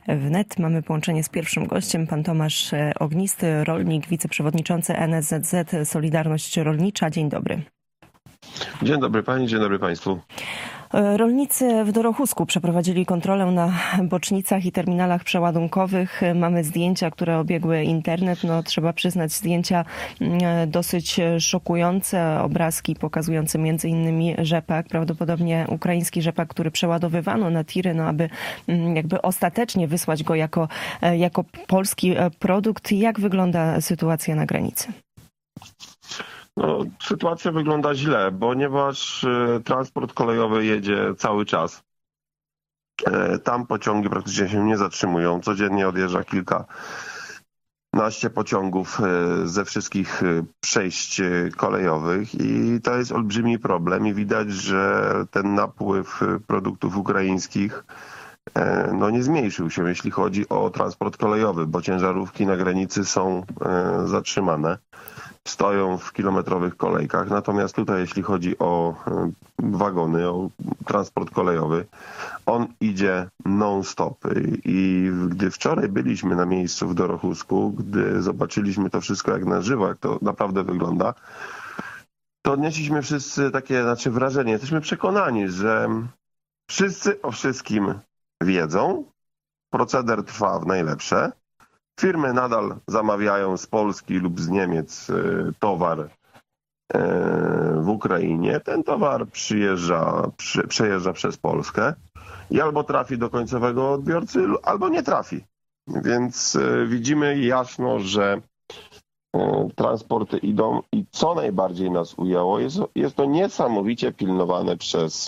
wnet. Mamy połączenie z pierwszym gościem, pan Tomasz Ognisty, rolnik, wiceprzewodniczący NSZZ Solidarność Rolnicza. Dzień dobry. Dzień dobry pani, dzień dobry państwu. Rolnicy w Dorochusku przeprowadzili kontrolę na bocznicach i terminalach przeładunkowych. Mamy zdjęcia, które obiegły internet. No, trzeba przyznać, zdjęcia dosyć szokujące. Obrazki pokazujące m.in. rzepak, prawdopodobnie ukraiński rzepak, który przeładowywano na tiry, no aby jakby ostatecznie wysłać go jako polski produkt. Jak wygląda sytuacja na granicy? No, sytuacja wygląda źle, ponieważ transport kolejowy jedzie cały czas. Tam pociągi praktycznie się nie zatrzymują. Codziennie odjeżdża kilkanaście pociągów ze wszystkich przejść kolejowych i to jest olbrzymi problem i widać, że ten napływ produktów ukraińskich nie zmniejszył się, jeśli chodzi o transport kolejowy, bo ciężarówki na granicy są zatrzymane. Stoją w kilometrowych kolejkach. Natomiast tutaj, jeśli chodzi o wagony, o transport kolejowy, on idzie non-stop. I gdy wczoraj byliśmy na miejscu w Dorochusku, gdy zobaczyliśmy to wszystko jak na żywo, jak to naprawdę wygląda, to odnieśliśmy wszyscy takie wrażenie. Jesteśmy przekonani, że wszyscy o wszystkim wiedzą. Proceder trwa w najlepsze. Firmy nadal zamawiają z Polski lub z Niemiec towar w Ukrainie. Ten towar przejeżdża przez Polskę i albo trafi do końcowego odbiorcy, albo nie trafi. Więc widzimy jasno, że transporty idą i co najbardziej nas ujęło, jest to niesamowicie pilnowane przez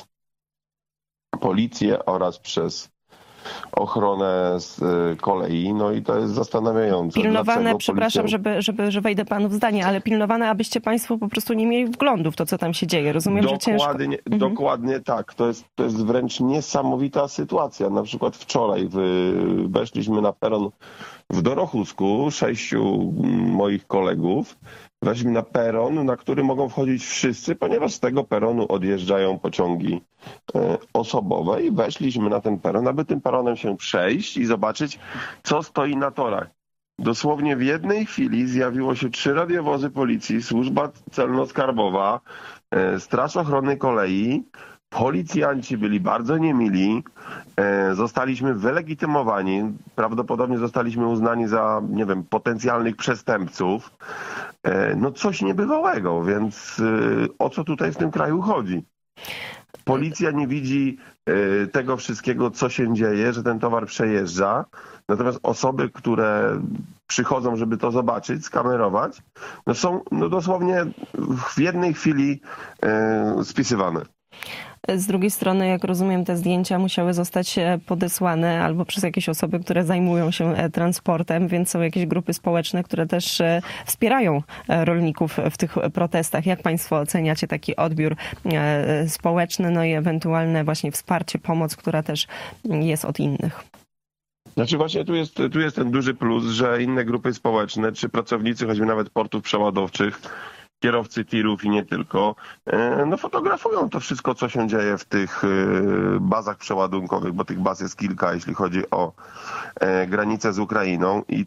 policję oraz przez ochronę z kolei, no i to jest zastanawiające. Pilnowane, przepraszam, że wejdę panu w zdanie, ale pilnowane, abyście państwo po prostu nie mieli wglądu w to, co tam się dzieje. Rozumiem, że ciężko. Dokładnie tak. To jest wręcz niesamowita sytuacja. Na przykład wczoraj weszliśmy na peron w Dorochusku, 6 moich kolegów. Weszliśmy na peron, na który mogą wchodzić wszyscy, ponieważ z tego peronu odjeżdżają pociągi osobowe i weszliśmy na ten peron, aby tym peronem się przejść i zobaczyć, co stoi na torach. Dosłownie w jednej chwili zjawiło się 3 radiowozy policji, służba celno-skarbowa, Straż Ochrony Kolei. Policjanci byli bardzo niemili, zostaliśmy wylegitymowani, prawdopodobnie zostaliśmy uznani za, potencjalnych przestępców. No coś niebywałego, więc o co tutaj w tym kraju chodzi? Policja nie widzi tego wszystkiego, co się dzieje, że ten towar przejeżdża, natomiast osoby, które przychodzą, żeby to zobaczyć, skamerować, są dosłownie w jednej chwili spisywane. Z drugiej strony, jak rozumiem, te zdjęcia musiały zostać podesłane albo przez jakieś osoby, które zajmują się transportem, więc są jakieś grupy społeczne, które też wspierają rolników w tych protestach. Jak państwo oceniacie taki odbiór społeczny, no i ewentualne właśnie wsparcie, pomoc, która też jest od innych? Znaczy właśnie tu jest ten duży plus, że inne grupy społeczne, czy pracownicy, choćby nawet portów przeładowczych, kierowcy tirów i nie tylko, fotografują to wszystko, co się dzieje w tych bazach przeładunkowych, bo tych baz jest kilka, jeśli chodzi o granicę z Ukrainą. I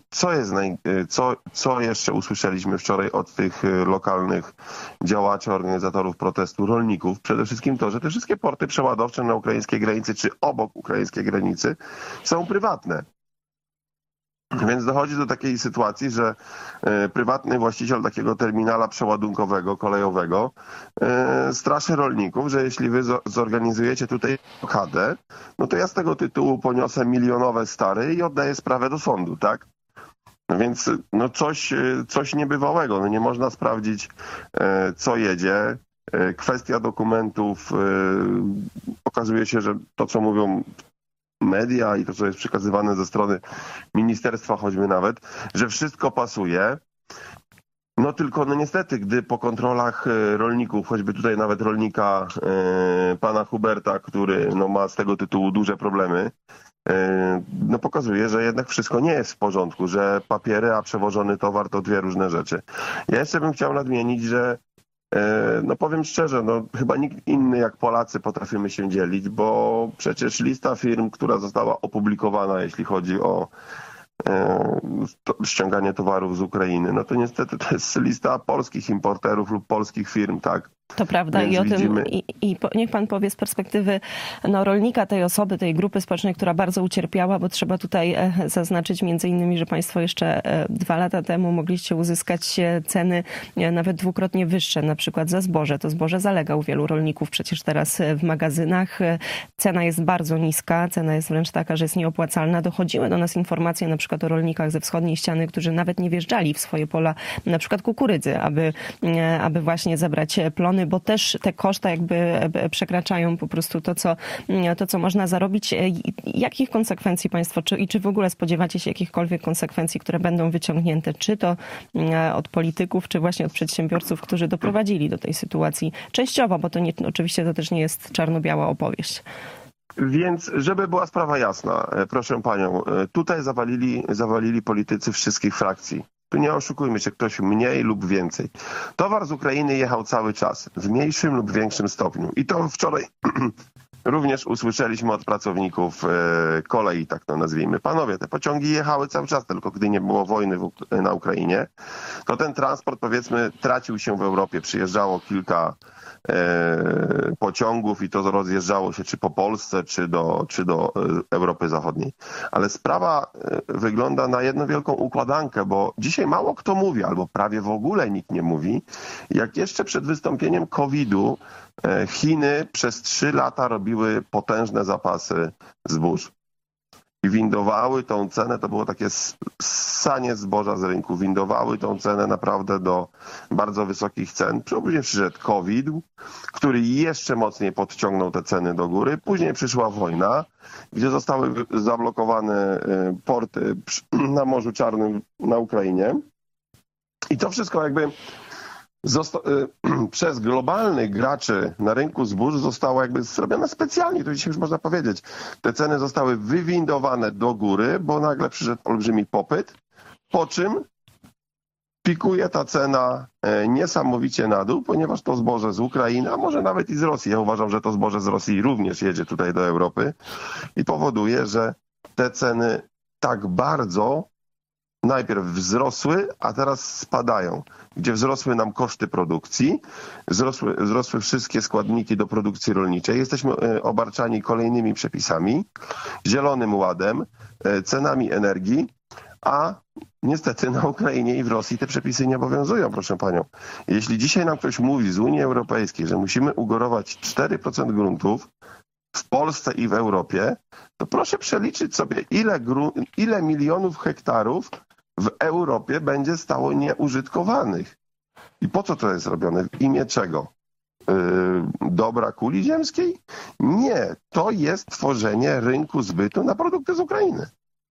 co jeszcze usłyszeliśmy wczoraj od tych lokalnych działaczy, organizatorów protestu, rolników? Przede wszystkim to, że te wszystkie porty przeładowcze na ukraińskiej granicy, czy obok ukraińskiej granicy są prywatne. Więc dochodzi do takiej sytuacji, że prywatny właściciel takiego terminala przeładunkowego, kolejowego straszy rolników, że jeśli wy zorganizujecie tutaj blokadę, no to ja z tego tytułu poniosę milionowe stary i oddaję sprawę do sądu, tak? Więc coś niebywałego. Nie można sprawdzić, co jedzie. Kwestia dokumentów, okazuje się, że to, co mówią media i to, co jest przekazywane ze strony ministerstwa, choćby nawet, że wszystko pasuje. No tylko niestety, gdy po kontrolach rolników, choćby tutaj nawet rolnika pana Huberta, który ma z tego tytułu duże problemy, pokazuje, że jednak wszystko nie jest w porządku, że papiery, a przewożony towar to 2 różne rzeczy. Ja jeszcze bym chciał nadmienić, że No powiem szczerze, no chyba nikt inny jak Polacy potrafimy się dzielić, bo przecież lista firm, która została opublikowana, jeśli chodzi o ściąganie towarów z Ukrainy, no to niestety to jest lista polskich importerów lub polskich firm, tak? To prawda. Więc i o widzimy... tym niech pan powie z perspektywy rolnika, tej osoby, tej grupy społecznej, która bardzo ucierpiała, bo trzeba tutaj zaznaczyć między innymi, że państwo jeszcze 2 lata temu mogliście uzyskać ceny nawet dwukrotnie wyższe, na przykład za zboże. To zboże zalega u wielu rolników przecież teraz w magazynach. Cena jest bardzo niska, cena jest wręcz taka, że jest nieopłacalna. Dochodziły do nas informacje na przykład o rolnikach ze wschodniej ściany, którzy nawet nie wjeżdżali w swoje pola, na przykład kukurydzy, aby właśnie zebrać plony, bo też te koszta jakby przekraczają po prostu to, co można zarobić. Jakich konsekwencji państwo, czy w ogóle spodziewacie się jakichkolwiek konsekwencji, które będą wyciągnięte, czy to od polityków, czy właśnie od przedsiębiorców, którzy doprowadzili do tej sytuacji częściowo, bo oczywiście to też nie jest czarno-biała opowieść. Więc, żeby była sprawa jasna, proszę panią, tutaj zawalili politycy wszystkich frakcji. Tu nie oszukujmy się, ktoś mniej lub więcej. Towar z Ukrainy jechał cały czas, w mniejszym lub większym stopniu. I to wczoraj również usłyszeliśmy od pracowników kolei, tak to nazwijmy. Panowie, te pociągi jechały cały czas, tylko gdy nie było wojny na Ukrainie, to ten transport, powiedzmy, tracił się w Europie. Przyjeżdżało kilka pociągów i to rozjeżdżało się czy po Polsce, czy do Europy Zachodniej. Ale sprawa wygląda na jedną wielką układankę, bo dzisiaj mało kto mówi, albo prawie w ogóle nikt nie mówi, jak jeszcze przed wystąpieniem COVID-u Chiny przez 3 lata robiły potężne zapasy zbóż. I windowały tą cenę, to było takie ssanie zboża z rynku, windowały tą cenę naprawdę do bardzo wysokich cen. Później przyszedł COVID, który jeszcze mocniej podciągnął te ceny do góry. Później przyszła wojna, gdzie zostały zablokowane porty na Morzu Czarnym na Ukrainie. I to wszystko jakby przez globalnych graczy na rynku zbóż zostało jakby zrobione specjalnie, to dzisiaj już można powiedzieć. Te ceny zostały wywindowane do góry, bo nagle przyszedł olbrzymi popyt, po czym pikuje ta cena niesamowicie na dół, ponieważ to zboże z Ukrainy, a może nawet i z Rosji, ja uważam, że to zboże z Rosji również jedzie tutaj do Europy i powoduje, że te ceny tak bardzo najpierw wzrosły, a teraz spadają. Gdzie wzrosły nam koszty produkcji, wzrosły wszystkie składniki do produkcji rolniczej. Jesteśmy obarczani kolejnymi przepisami, Zielonym Ładem, cenami energii, a niestety na Ukrainie i w Rosji te przepisy nie obowiązują, proszę panią. Jeśli dzisiaj nam ktoś mówi z Unii Europejskiej, że musimy ugorować 4% gruntów w Polsce i w Europie, to proszę przeliczyć sobie, ile milionów hektarów w Europie będzie stało nieużytkowanych. I po co to jest robione? W imię czego? Dobra kuli ziemskiej? Nie. To jest tworzenie rynku zbytu na produkty z Ukrainy.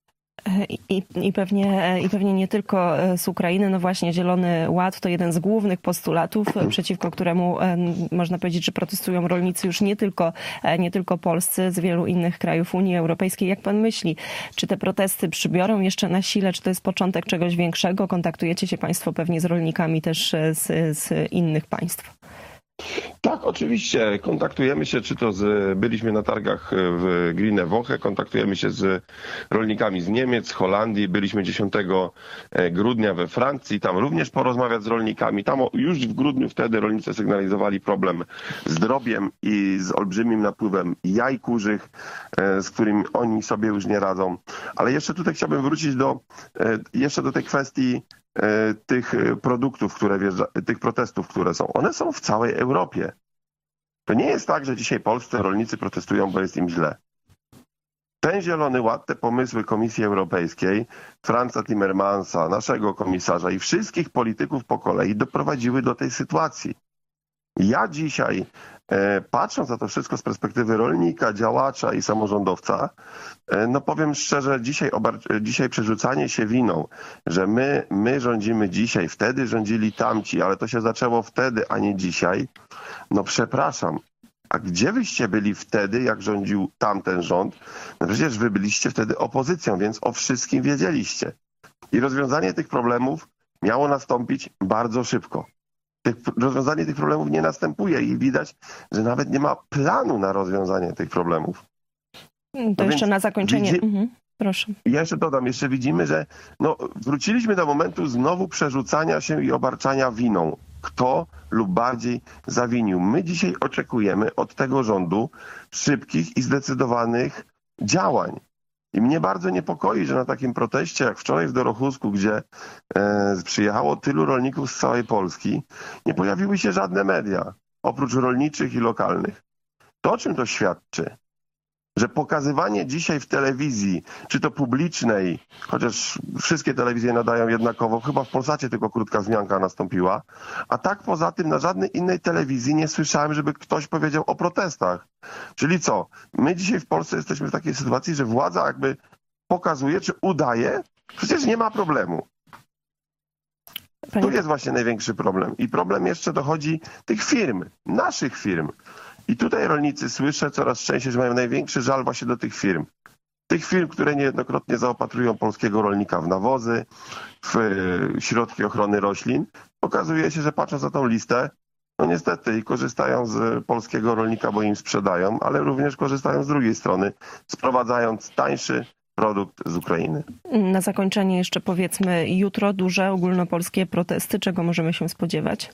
I pewnie nie tylko z Ukrainy. No właśnie, Zielony Ład to jeden z głównych postulatów, przeciwko któremu można powiedzieć, że protestują rolnicy już nie tylko polscy, z wielu innych krajów Unii Europejskiej. Jak pan myśli, czy te protesty przybiorą jeszcze na sile, czy to jest początek czegoś większego? Kontaktujecie się państwo pewnie z rolnikami też z innych państw. Tak, oczywiście. Kontaktujemy się, byliśmy na targach w Grüne Woche, kontaktujemy się z rolnikami z Niemiec, Holandii, byliśmy 10 grudnia we Francji, tam również porozmawiać z rolnikami. Tam już w grudniu wtedy rolnicy sygnalizowali problem z drobiem i z olbrzymim napływem jaj kurzych, z którymi oni sobie już nie radzą. Ale jeszcze tutaj chciałbym wrócić do tej kwestii tych produktów, tych protestów, które są. One są w całej Europie. To nie jest tak, że dzisiaj polscy rolnicy protestują, bo jest im źle. Ten Zielony Ład, te pomysły Komisji Europejskiej, Franza Timmermansa, naszego komisarza i wszystkich polityków po kolei doprowadziły do tej sytuacji. Ja dzisiaj, patrząc na to wszystko z perspektywy rolnika, działacza i samorządowca, no powiem szczerze, dzisiaj przerzucanie się winą, że my rządzimy dzisiaj, wtedy rządzili tamci, ale to się zaczęło wtedy, a nie dzisiaj, no przepraszam. A gdzie wyście byli wtedy, jak rządził tamten rząd? No przecież wy byliście wtedy opozycją, więc o wszystkim wiedzieliście. I rozwiązanie tych problemów miało nastąpić bardzo szybko. Rozwiązanie tych problemów nie następuje i widać, że nawet nie ma planu na rozwiązanie tych problemów. To jeszcze na zakończenie. Proszę. Ja jeszcze dodam, jeszcze widzimy, że wróciliśmy do momentu znowu przerzucania się i obarczania winą. Kto lub bardziej zawinił. My dzisiaj oczekujemy od tego rządu szybkich i zdecydowanych działań. I mnie bardzo niepokoi, że na takim proteście jak wczoraj w Dorochusku, gdzie przyjechało tylu rolników z całej Polski, nie pojawiły się żadne media, oprócz rolniczych i lokalnych. To o czym to świadczy? Że pokazywanie dzisiaj w telewizji, czy to publicznej, chociaż wszystkie telewizje nadają jednakowo, chyba w Polsacie tylko krótka wzmianka nastąpiła, a tak poza tym na żadnej innej telewizji nie słyszałem, żeby ktoś powiedział o protestach. Czyli co? My dzisiaj w Polsce jesteśmy w takiej sytuacji, że władza jakby pokazuje, czy udaje, przecież nie ma problemu. Tu jest właśnie największy problem. I problem jeszcze dochodzi tych firm, naszych firm. I tutaj rolnicy słyszę coraz częściej, że mają największy żal właśnie do tych firm. Tych firm, które niejednokrotnie zaopatrują polskiego rolnika w nawozy, w środki ochrony roślin. Okazuje się, że patrząc na tą listę, niestety i korzystają z polskiego rolnika, bo im sprzedają, ale również korzystają z drugiej strony, sprowadzając tańszy produkt z Ukrainy. Na zakończenie jeszcze powiedzmy, jutro duże ogólnopolskie protesty. Czego możemy się spodziewać?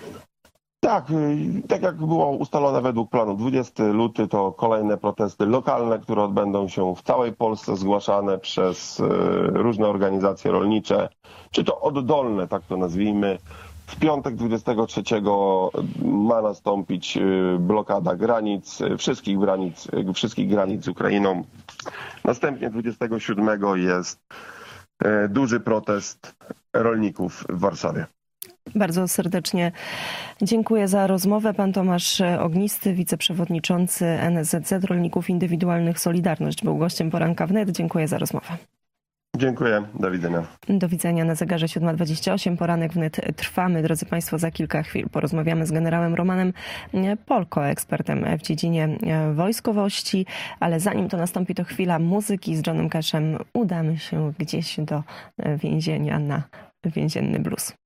Tak jak było ustalone według planu, 20 luty to kolejne protesty lokalne, które odbędą się w całej Polsce, zgłaszane przez różne organizacje rolnicze, czy to oddolne, tak to nazwijmy. W piątek 23 ma nastąpić blokada granic, wszystkich granic z Ukrainą. Następnie 27 jest duży protest rolników w Warszawie. Bardzo serdecznie dziękuję za rozmowę. Pan Tomasz Ognisty, wiceprzewodniczący NSZZ Rolników Indywidualnych Solidarność, był gościem Poranka Wnet. Dziękuję za rozmowę. Dziękuję. Do widzenia. Do widzenia na zegarze 7:28. Poranek Wnet trwamy. Drodzy Państwo, za kilka chwil porozmawiamy z generałem Romanem Polko, ekspertem w dziedzinie wojskowości. Ale zanim to nastąpi, to chwila muzyki. Z Johnem Cashem udamy się gdzieś do więzienia na więzienny blues.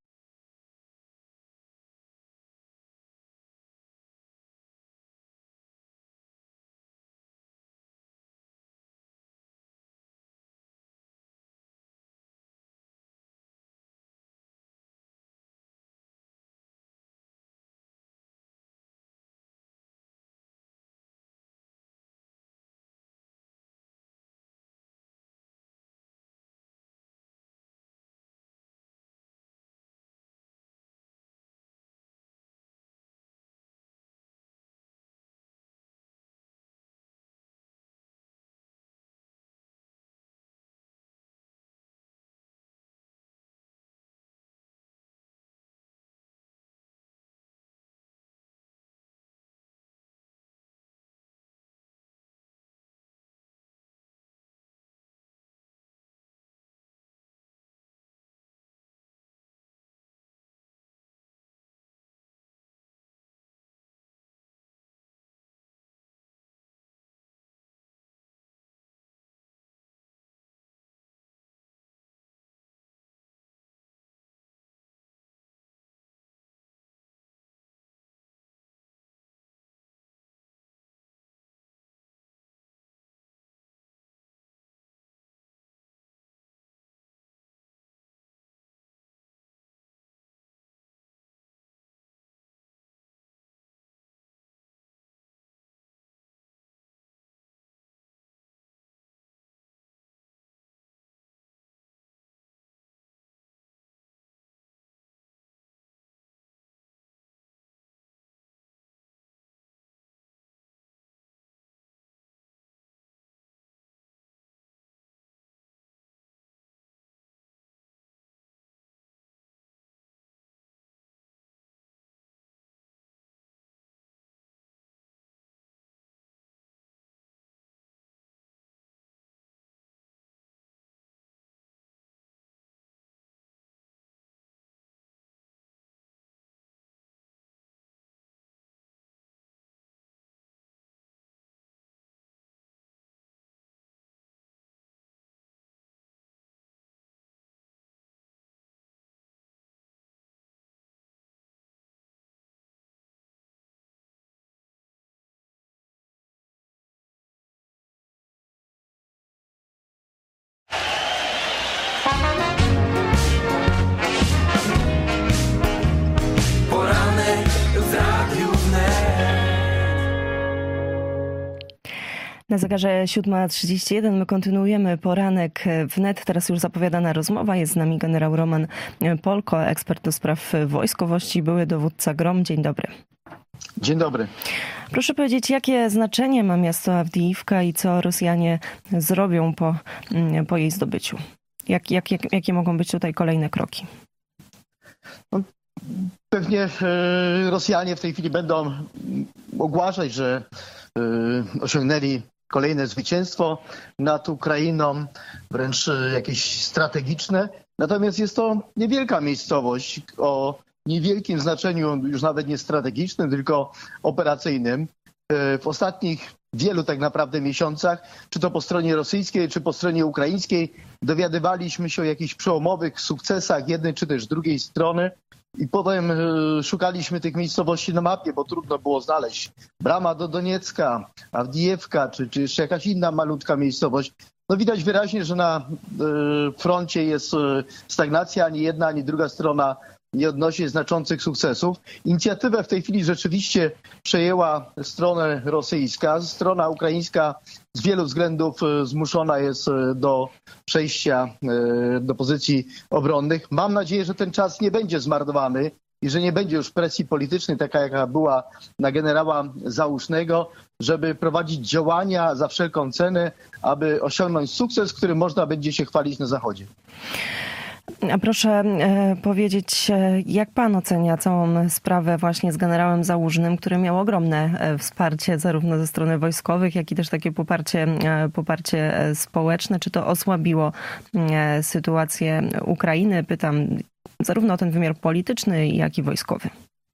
Na zegarze 7:31 my kontynuujemy poranek wnet. Teraz już zapowiadana rozmowa. Jest z nami generał Roman Polko, ekspert do spraw wojskowości, były dowódca GROM. Dzień dobry. Dzień dobry. Proszę powiedzieć, jakie znaczenie ma miasto Awdijiwka i co Rosjanie zrobią po jej zdobyciu? Jakie mogą być tutaj kolejne kroki? No, pewnie Rosjanie w tej chwili będą ogłaszać, że osiągnęli kolejne zwycięstwo nad Ukrainą, wręcz jakieś strategiczne. Natomiast jest to niewielka miejscowość o niewielkim znaczeniu, już nawet nie strategicznym, tylko operacyjnym. W ostatnich wielu tak naprawdę miesiącach, czy to po stronie rosyjskiej, czy po stronie ukraińskiej, dowiadywaliśmy się o jakichś przełomowych sukcesach jednej czy też drugiej strony. I potem szukaliśmy tych miejscowości na mapie, bo trudno było znaleźć. Brama do Doniecka, Awdijewka, czy jeszcze jakaś inna malutka miejscowość. No widać wyraźnie, że na froncie jest stagnacja, ani jedna, ani druga strona nie odnosi znaczących sukcesów. Inicjatywę w tej chwili rzeczywiście przejęła strona rosyjska. Strona ukraińska z wielu względów zmuszona jest do przejścia do pozycji obronnych. Mam nadzieję, że ten czas nie będzie zmarnowany i że nie będzie już presji politycznej, taka jaka była na generała Załużnego, żeby prowadzić działania za wszelką cenę, aby osiągnąć sukces, którym można będzie się chwalić na Zachodzie. A proszę powiedzieć, jak pan ocenia całą sprawę właśnie z generałem Załużnym, który miał ogromne wsparcie zarówno ze strony wojskowych, jak i też takie poparcie społeczne. Czy to osłabiło sytuację Ukrainy? Pytam zarówno o ten wymiar polityczny, jak i wojskowy.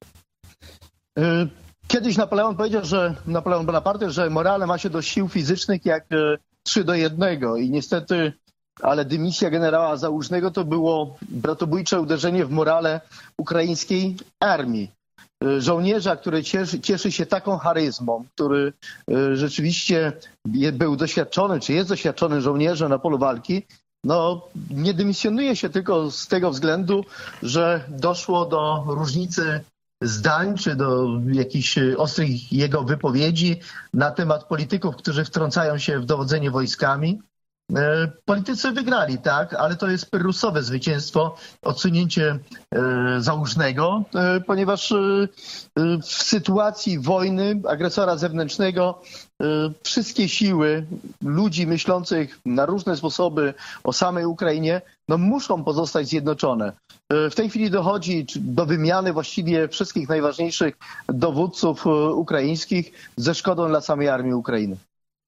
Kiedyś Napoleon Bonaparte, że morale ma się do sił fizycznych jak 3:1 i niestety ale dymisja generała Załużnego to było bratobójcze uderzenie w morale ukraińskiej armii. Żołnierza, który cieszy się taką charyzmą, który rzeczywiście był doświadczony, czy jest doświadczonym żołnierzem na polu walki, no nie dymisjonuje się tylko z tego względu, że doszło do różnicy zdań, czy do jakichś ostrych jego wypowiedzi na temat polityków, którzy wtrącają się w dowodzenie wojskami. Politycy wygrali, tak, ale to jest pyrrusowe zwycięstwo, odsunięcie Załużnego, ponieważ w sytuacji wojny, agresora zewnętrznego, wszystkie siły ludzi myślących na różne sposoby o samej Ukrainie, no muszą pozostać zjednoczone. W tej chwili dochodzi do wymiany właściwie wszystkich najważniejszych dowódców ukraińskich ze szkodą dla samej armii Ukrainy.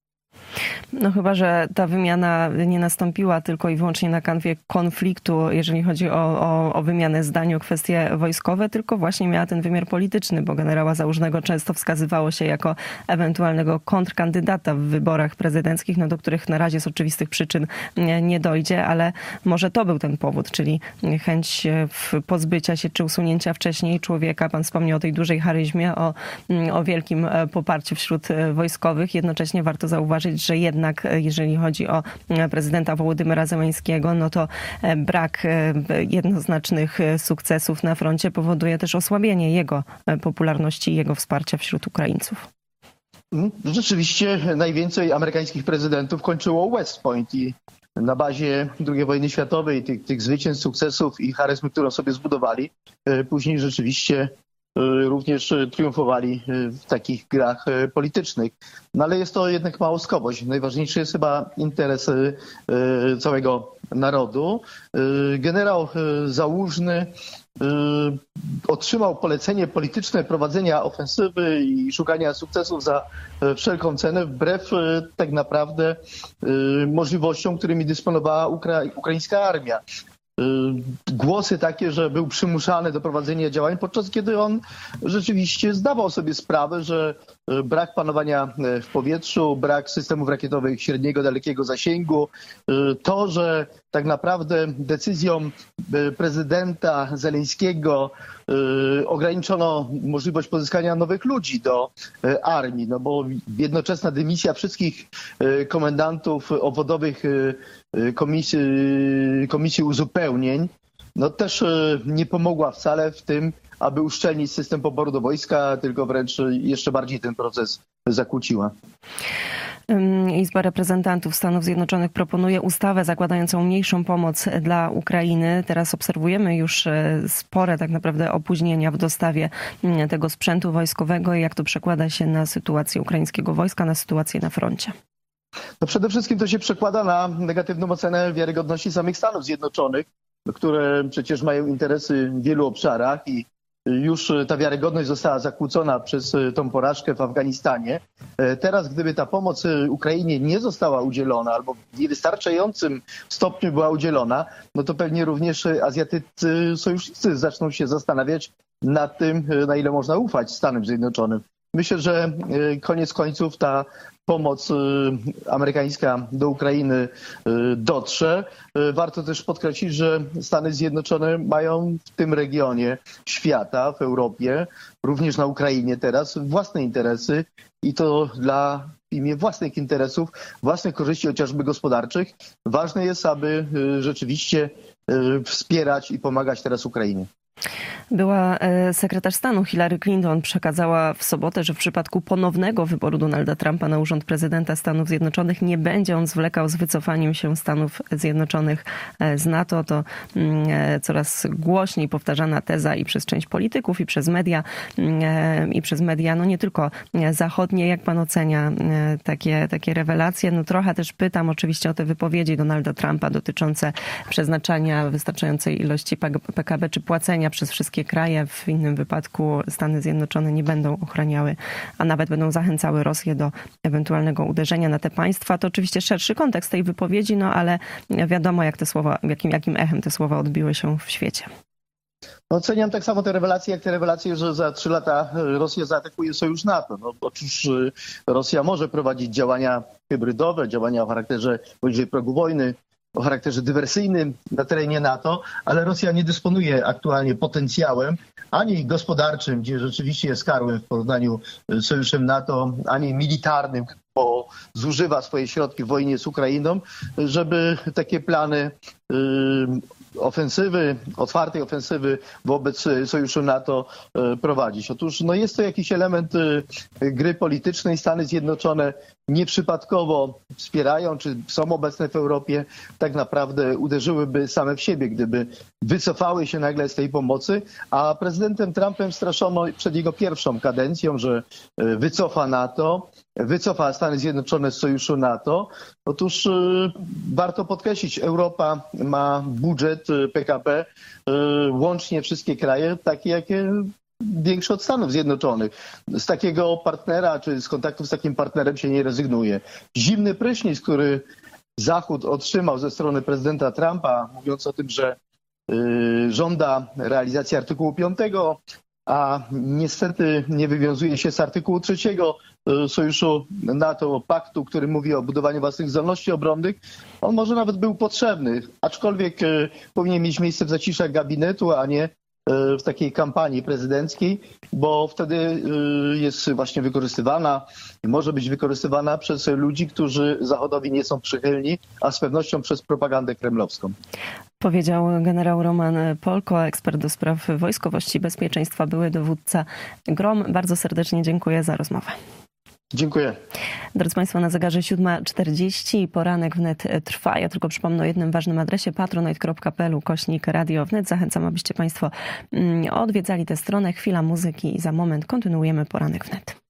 No chyba, że ta wymiana nie nastąpiła tylko i wyłącznie na kanwie konfliktu, jeżeli chodzi o wymianę zdań, o kwestie wojskowe, tylko właśnie miała ten wymiar polityczny, bo generała Załużnego często wskazywało się jako ewentualnego kontrkandydata w wyborach prezydenckich, no do których na razie z oczywistych przyczyn nie dojdzie, ale może to był ten powód, czyli chęć pozbycia się czy usunięcia wcześniej człowieka. Pan wspomniał o tej dużej charyzmie, o wielkim poparciu wśród wojskowych. Jednocześnie warto zauważyć, że jednak jeżeli chodzi o prezydenta Wołodymyra Zełenskiego, no to brak jednoznacznych sukcesów na froncie powoduje też osłabienie jego popularności i jego wsparcia wśród Ukraińców. Rzeczywiście najwięcej amerykańskich prezydentów kończyło West Point i na bazie II wojny światowej, tych zwycięstw, sukcesów i charyzmy, którą sobie zbudowali, później rzeczywiście również triumfowali w takich grach politycznych. No ale jest to jednak małoskowość. Najważniejszy jest chyba interes całego narodu. Generał Załużny otrzymał polecenie polityczne prowadzenia ofensywy i szukania sukcesów za wszelką cenę, wbrew tak naprawdę możliwościom, którymi dysponowała ukraińska armia. Głosy takie, że był przymuszany do prowadzenia działań, podczas kiedy on rzeczywiście zdawał sobie sprawę, że brak panowania w powietrzu, brak systemów rakietowych średniego, dalekiego zasięgu, to, że tak naprawdę decyzją prezydenta Zeleńskiego ograniczono możliwość pozyskania nowych ludzi do armii, no bo jednoczesna dymisja wszystkich komendantów obwodowych komisji uzupełnień, no też nie pomogła wcale w tym, aby uszczelnić system poboru do wojska, tylko wręcz jeszcze bardziej ten proces zakłóciła. Izba Reprezentantów Stanów Zjednoczonych proponuje ustawę zakładającą mniejszą pomoc dla Ukrainy. Teraz obserwujemy już spore tak naprawdę opóźnienia w dostawie tego sprzętu wojskowego i jak to przekłada się na sytuację ukraińskiego wojska, na sytuację na froncie. No przede wszystkim to się przekłada na negatywną ocenę wiarygodności samych Stanów Zjednoczonych, które przecież mają interesy w wielu obszarach i już ta wiarygodność została zakłócona przez tą porażkę w Afganistanie. Teraz, gdyby ta pomoc Ukrainie nie została udzielona albo w niewystarczającym stopniu była udzielona, no to pewnie również azjatyccy sojusznicy zaczną się zastanawiać nad tym, na ile można ufać Stanom Zjednoczonym. Myślę, że koniec końców ta pomoc amerykańska do Ukrainy dotrze. Warto też podkreślić, że Stany Zjednoczone mają w tym regionie świata, w Europie, również na Ukrainie teraz własne interesy i to w imię własnych interesów, własnych korzyści chociażby gospodarczych. Ważne jest, aby rzeczywiście wspierać i pomagać teraz Ukrainie. Była sekretarz stanu Hillary Clinton przekazała w sobotę, że w przypadku ponownego wyboru Donalda Trumpa na urząd prezydenta Stanów Zjednoczonych nie będzie on zwlekał z wycofaniem się Stanów Zjednoczonych z NATO. To coraz głośniej powtarzana teza i przez część polityków, i przez media, no nie tylko zachodnie. Jak pan ocenia takie rewelacje? No trochę też pytam oczywiście o te wypowiedzi Donalda Trumpa dotyczące przeznaczania wystarczającej ilości PKB czy płacenia przez wszystkie kraje. W innym wypadku Stany Zjednoczone nie będą ochraniały, a nawet będą zachęcały Rosję do ewentualnego uderzenia na te państwa. To oczywiście szerszy kontekst tej wypowiedzi, no ale wiadomo, jak te słowa, jakim echem te słowa odbiły się w świecie. Oceniam tak samo te rewelacje, jak te rewelacje, że za 3 lata Rosja zaatakuje sojusz NATO. No, otóż Rosja może prowadzić działania hybrydowe, działania o charakterze poniżej progu wojny, o charakterze dywersyjnym na terenie NATO, ale Rosja nie dysponuje aktualnie potencjałem ani gospodarczym, gdzie rzeczywiście jest karłem w porównaniu z sojuszem NATO, ani militarnym, bo zużywa swoje środki w wojnie z Ukrainą, żeby takie plany ofensywy, otwartej ofensywy wobec sojuszu NATO prowadzić. Otóż no jest to jakiś element gry politycznej. Stany Zjednoczone nieprzypadkowo wspierają, czy są obecne w Europie, tak naprawdę uderzyłyby same w siebie, gdyby wycofały się nagle z tej pomocy, a prezydentem Trumpem straszono przed jego pierwszą kadencją, że wycofa NATO, wycofa Stany Zjednoczone z sojuszu NATO. Otóż warto podkreślić, Europa ma budżet PKB, łącznie wszystkie kraje, takie jakie większe od Stanów Zjednoczonych. Z takiego partnera, czy z kontaktów z takim partnerem się nie rezygnuje. Zimny prysznic, który Zachód otrzymał ze strony prezydenta Trumpa, mówiąc o tym, że żąda realizacji artykułu 5, a niestety nie wywiązuje się z artykułu 3 sojuszu NATO, paktu, który mówi o budowaniu własnych zdolności obronnych. On może nawet był potrzebny, aczkolwiek powinien mieć miejsce w zaciszach gabinetu, a nie w takiej kampanii prezydenckiej, bo wtedy jest właśnie wykorzystywana i może być wykorzystywana przez ludzi, którzy Zachodowi nie są przychylni, a z pewnością przez propagandę kremlowską. Powiedział generał Roman Polko, ekspert do spraw wojskowości i bezpieczeństwa, były dowódca GROM. Bardzo serdecznie dziękuję za rozmowę. Dziękuję. Drodzy Państwo, na zegarze 7:40. Poranek wnet trwa. Ja tylko przypomnę o jednym ważnym adresie: patronite.pl/Radio wnet. Zachęcam, abyście Państwo odwiedzali tę stronę. Chwila muzyki i za moment kontynuujemy Poranek wnet.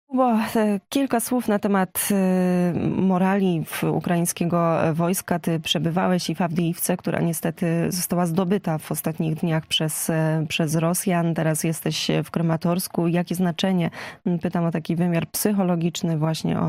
Bo kilka słów na temat morali ukraińskiego wojska. Ty przebywałeś i w Awdijiwce, która niestety została zdobyta w ostatnich dniach przez Rosjan. Teraz jesteś w Krematorsku. Jakie znaczenie, pytam o taki wymiar psychologiczny, właśnie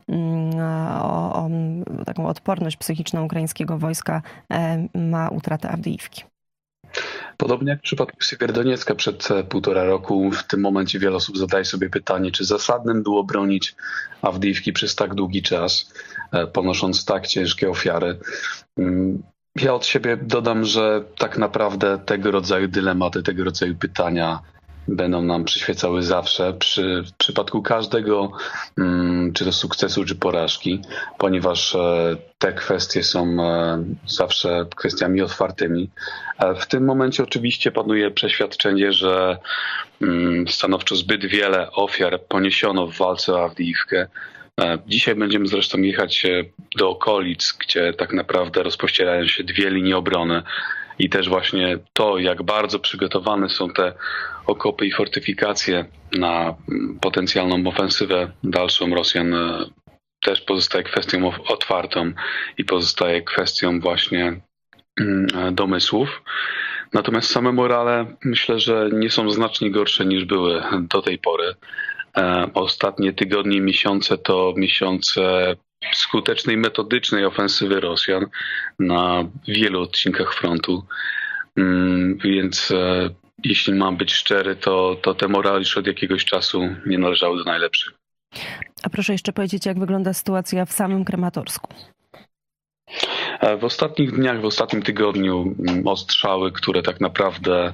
o taką odporność psychiczną ukraińskiego wojska ma utrata Awdijiwki? Podobnie jak w przypadku Siewierodoniecka przed 1,5 roku, w tym momencie wiele osób zadaje sobie pytanie, czy zasadnym było bronić Awdijiwki przez tak długi czas, ponosząc tak ciężkie ofiary. Ja od siebie dodam, że tak naprawdę tego rodzaju dylematy, tego rodzaju pytania będą nam przyświecały zawsze w przypadku każdego, czy to sukcesu, czy porażki, ponieważ te kwestie są zawsze kwestiami otwartymi. W tym momencie oczywiście panuje przeświadczenie, że stanowczo zbyt wiele ofiar poniesiono w walce o Awdijiwkę. Dzisiaj będziemy zresztą jechać do okolic, gdzie tak naprawdę rozpościerają się dwie linie obrony. I też właśnie to, jak bardzo przygotowane są te okopy i fortyfikacje na potencjalną ofensywę dalszą Rosjan, też pozostaje kwestią otwartą i pozostaje kwestią właśnie domysłów. Natomiast same morale myślę, że nie są znacznie gorsze niż były do tej pory. Ostatnie tygodnie i miesiące to miesiące skutecznej, metodycznej ofensywy Rosjan na wielu odcinkach frontu. Więc jeśli mam być szczery, to te morale już od jakiegoś czasu nie należały do najlepszych. A proszę jeszcze powiedzieć, jak wygląda sytuacja w samym Krematorsku? W ostatnich dniach, w ostatnim tygodniu ostrzały, które tak naprawdę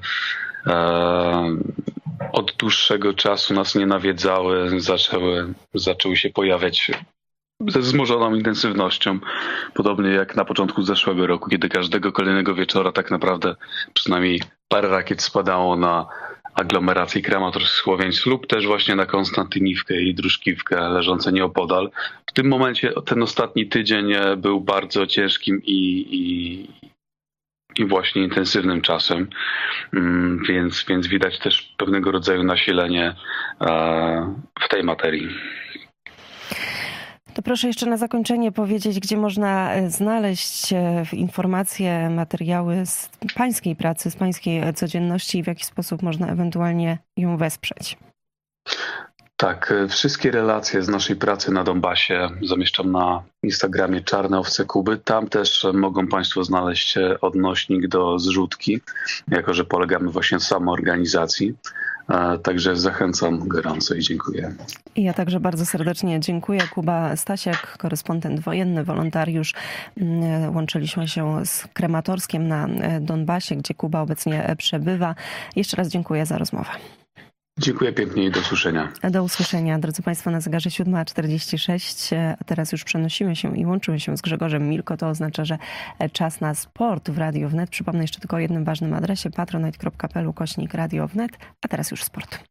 od dłuższego czasu nas nie nawiedzały, zaczęły się pojawiać ze wzmożoną intensywnością, podobnie jak na początku zeszłego roku, kiedy każdego kolejnego wieczora tak naprawdę przynajmniej parę rakiet spadało na aglomerację Kramatorsk-Słowiańsk lub też właśnie na Konstantyniwkę i Druszkiwkę leżące nieopodal. W tym momencie ten ostatni tydzień był bardzo ciężkim i właśnie intensywnym czasem, więc widać też pewnego rodzaju nasilenie w tej materii. To proszę jeszcze na zakończenie powiedzieć, gdzie można znaleźć informacje, materiały z pańskiej pracy, z pańskiej codzienności i w jaki sposób można ewentualnie ją wesprzeć. Tak, wszystkie relacje z naszej pracy na Donbasie zamieszczam na Instagramie Czarne Owce Kuby. Tam też mogą Państwo znaleźć odnośnik do zrzutki, jako że polegamy właśnie na samoorganizacji. Także zachęcam gorąco i dziękuję. I ja także bardzo serdecznie dziękuję. Kuba Stasiak, korespondent wojenny, wolontariusz. Łączyliśmy się z Krematorskiem na Donbasie, gdzie Kuba obecnie przebywa. Jeszcze raz dziękuję za rozmowę. Dziękuję pięknie i do usłyszenia. Do usłyszenia, drodzy Państwo, na zegarze 7:46, a teraz już przenosimy się i łączymy się z Grzegorzem Milko. To oznacza, że czas na sport w Radio Wnet. Przypomnę jeszcze tylko o jednym ważnym adresie: patronite.pl/Radio Wnet, a teraz już sport.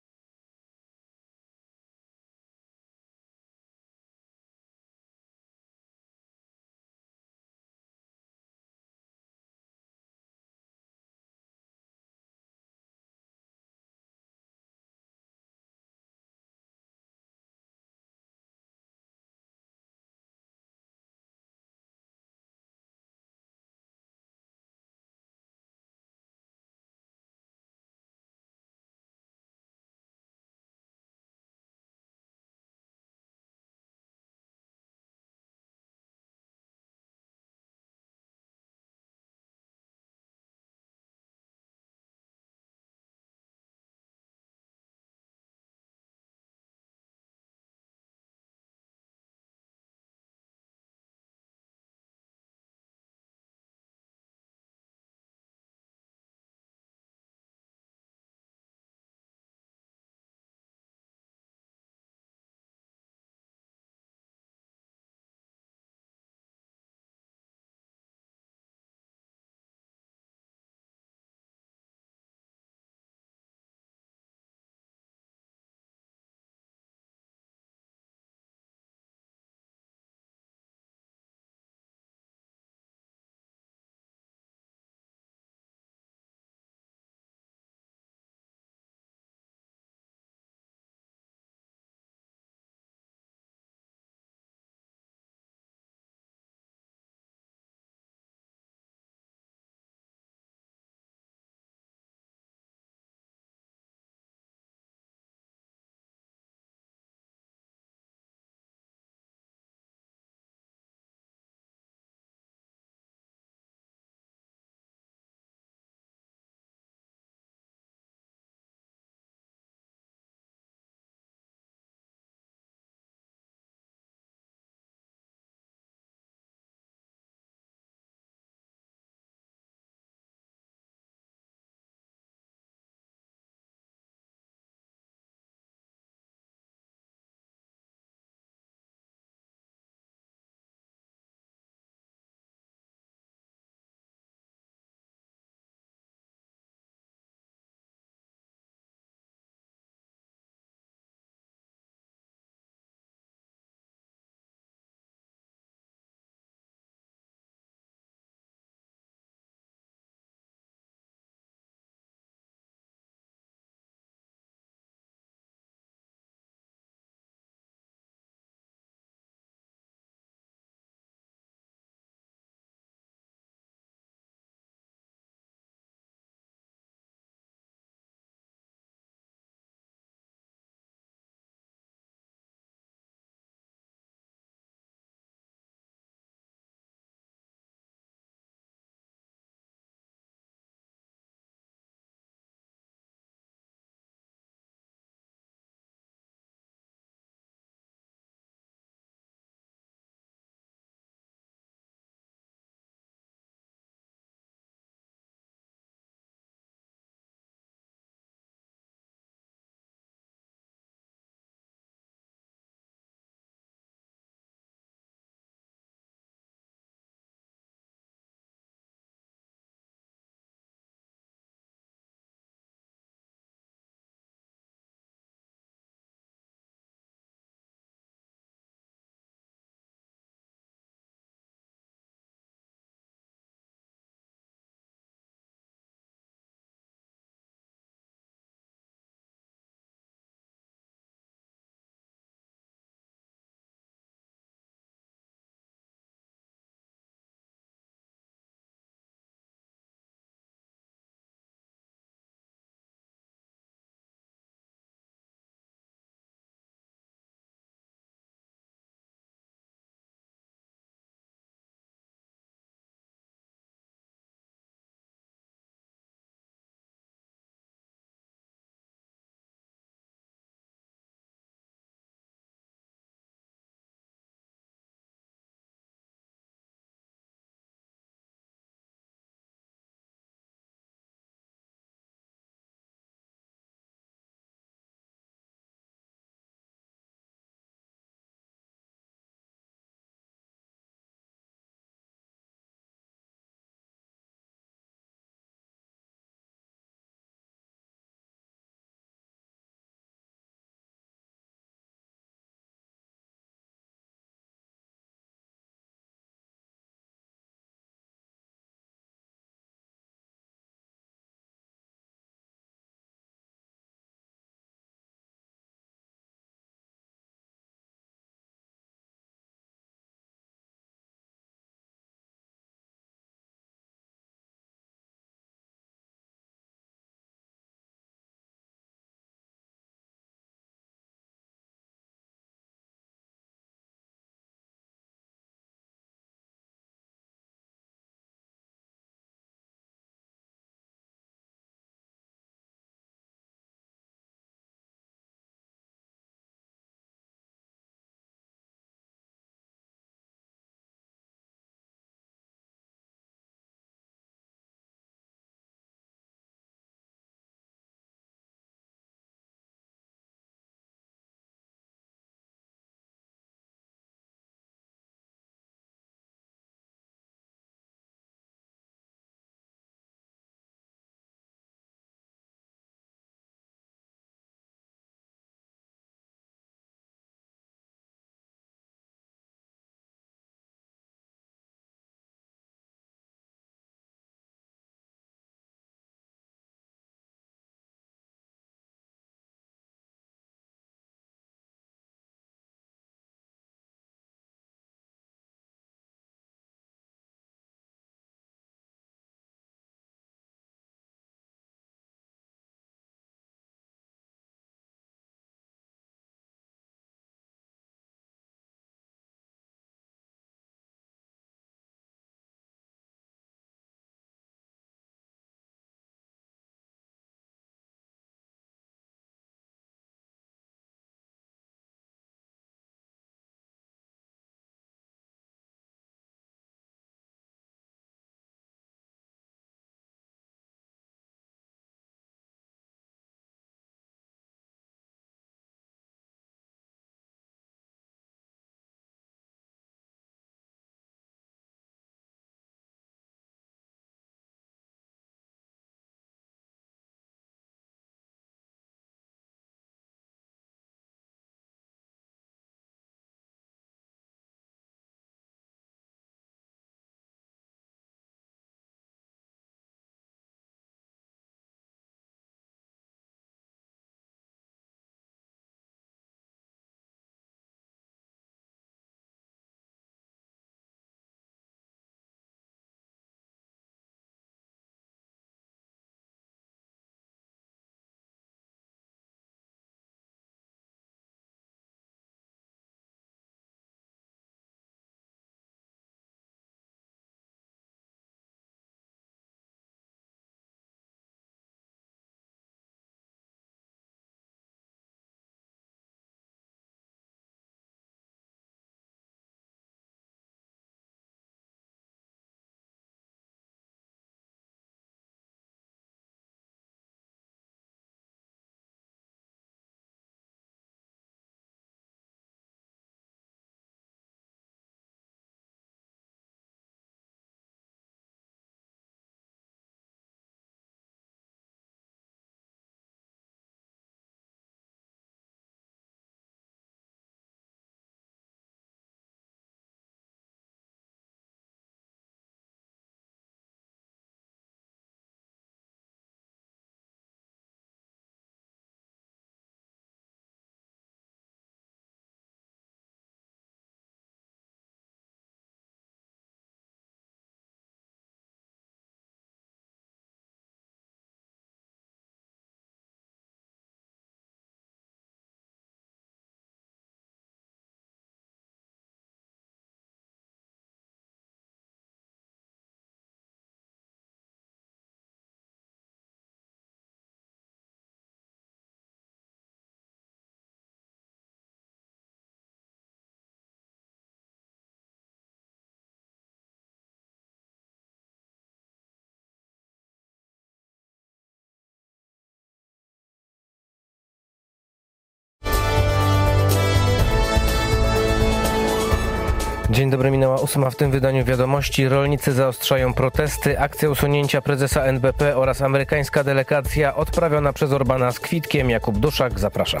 Dzień dobry, minęła 8 w tym wydaniu wiadomości. Rolnicy zaostrzają protesty, akcja usunięcia prezesa NBP oraz amerykańska delegacja odprawiona przez Orbana z kwitkiem. Jakub Duszak, zapraszam.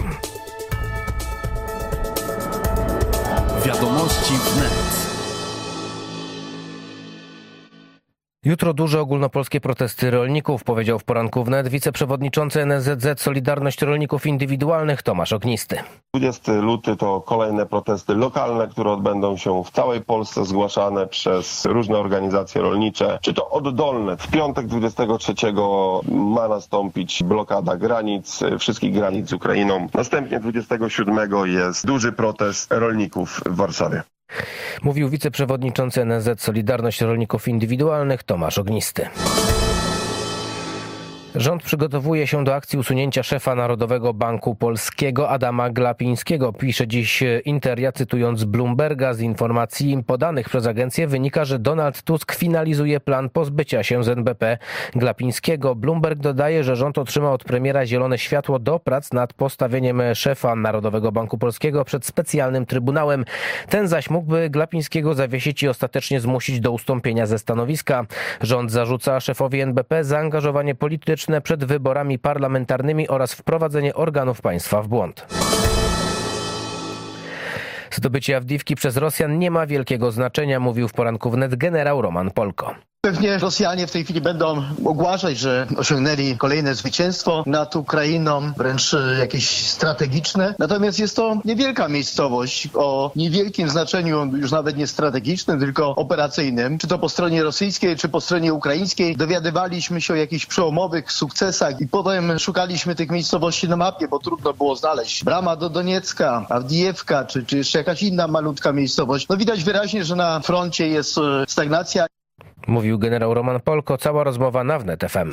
Wiadomości wnet. Jutro duże ogólnopolskie protesty rolników, powiedział w poranku wnet wiceprzewodniczący NSZZ Solidarność Rolników Indywidualnych Tomasz Ognisty. 20 luty to kolejne protesty lokalne, które odbędą się w całej Polsce, zgłaszane przez różne organizacje rolnicze, czy to oddolne. W piątek 23 ma nastąpić blokada granic, wszystkich granic z Ukrainą. Następnie 27 jest duży protest rolników w Warszawie. Mówił wiceprzewodniczący NSZZ Solidarność Rolników Indywidualnych Tomasz Ognisty. Rząd przygotowuje się do akcji usunięcia szefa Narodowego Banku Polskiego Adama Glapińskiego. Pisze dziś Interia, cytując Bloomberga. Z informacji podanych przez agencję wynika, że Donald Tusk finalizuje plan pozbycia się z NBP Glapińskiego. Bloomberg dodaje, że rząd otrzymał od premiera zielone światło do prac nad postawieniem szefa Narodowego Banku Polskiego przed specjalnym trybunałem. Ten zaś mógłby Glapińskiego zawiesić i ostatecznie zmusić do ustąpienia ze stanowiska. Rząd zarzuca szefowi NBP zaangażowanie polityczne przed wyborami parlamentarnymi oraz wprowadzenie organów państwa w błąd. Zdobycie Awdijiwki przez Rosjan nie ma wielkiego znaczenia, mówił w poranku wnet generał Roman Polko. Pewnie Rosjanie w tej chwili będą ogłaszać, że osiągnęli kolejne zwycięstwo nad Ukrainą, wręcz jakieś strategiczne. Natomiast jest to niewielka miejscowość o niewielkim znaczeniu, już nawet nie strategicznym, tylko operacyjnym. Czy to po stronie rosyjskiej, czy po stronie ukraińskiej. Dowiadywaliśmy się o jakichś przełomowych sukcesach i potem szukaliśmy tych miejscowości na mapie, bo trudno było znaleźć. Brama do Doniecka, Awdijiwka, czy jeszcze jakaś inna malutka miejscowość. No widać wyraźnie, że na froncie jest stagnacja. Mówił generał Roman Polko. Cała rozmowa na Wnet FM.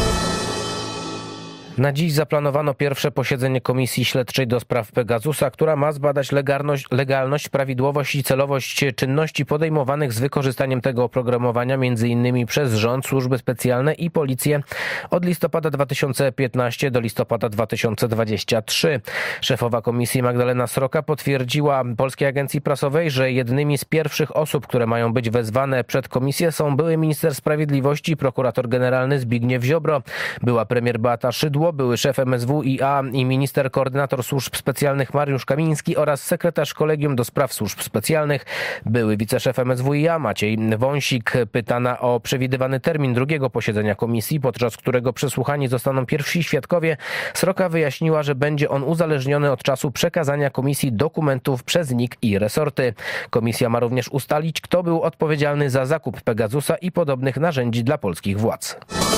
Na dziś zaplanowano pierwsze posiedzenie Komisji Śledczej do spraw Pegasusa, która ma zbadać legalność, prawidłowość i celowość czynności podejmowanych z wykorzystaniem tego oprogramowania m.in. przez rząd, służby specjalne i policję od listopada 2015 do listopada 2023. Szefowa komisji Magdalena Sroka potwierdziła Polskiej Agencji Prasowej, że jednymi z pierwszych osób, które mają być wezwane przed komisję, są były minister sprawiedliwości, prokurator generalny Zbigniew Ziobro, była premier Beata Szydło, były szef MSWiA i minister koordynator służb specjalnych Mariusz Kamiński oraz sekretarz Kolegium do Spraw Służb Specjalnych, były wiceszef MSWiA Maciej Wąsik. Pytana o przewidywany termin drugiego posiedzenia komisji, podczas którego przesłuchani zostaną pierwsi świadkowie, Sroka wyjaśniła, że będzie on uzależniony od czasu przekazania komisji dokumentów przez NIK i resorty. Komisja ma również ustalić, kto był odpowiedzialny za zakup Pegasusa i podobnych narzędzi dla polskich władz.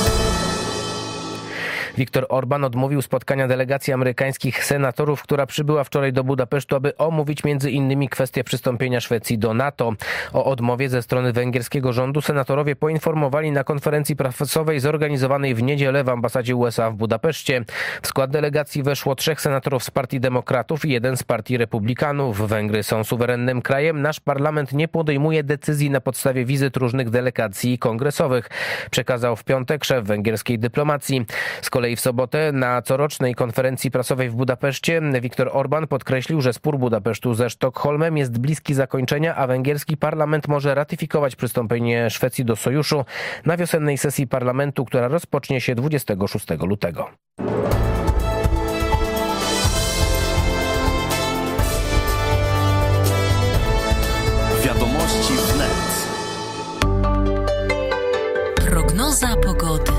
Viktor Orban odmówił spotkania delegacji amerykańskich senatorów, która przybyła wczoraj do Budapesztu, aby omówić m.in. kwestię przystąpienia Szwecji do NATO. O odmowie ze strony węgierskiego rządu senatorowie poinformowali na konferencji prasowej zorganizowanej w niedzielę w ambasadzie USA w Budapeszcie. W skład delegacji weszło 3 senatorów z Partii Demokratów i 1 z Partii Republikanów. Węgry są suwerennym krajem. Nasz parlament nie podejmuje decyzji na podstawie wizyt różnych delegacji kongresowych, przekazał w piątek szef węgierskiej dyplomacji. Z kolei w sobotę na corocznej konferencji prasowej w Budapeszcie Viktor Orban podkreślił, że spór Budapesztu ze Sztokholmem jest bliski zakończenia, a węgierski parlament może ratyfikować przystąpienie Szwecji do sojuszu na wiosennej sesji parlamentu, która rozpocznie się 26 lutego. Wiadomości wnet. Prognoza pogody.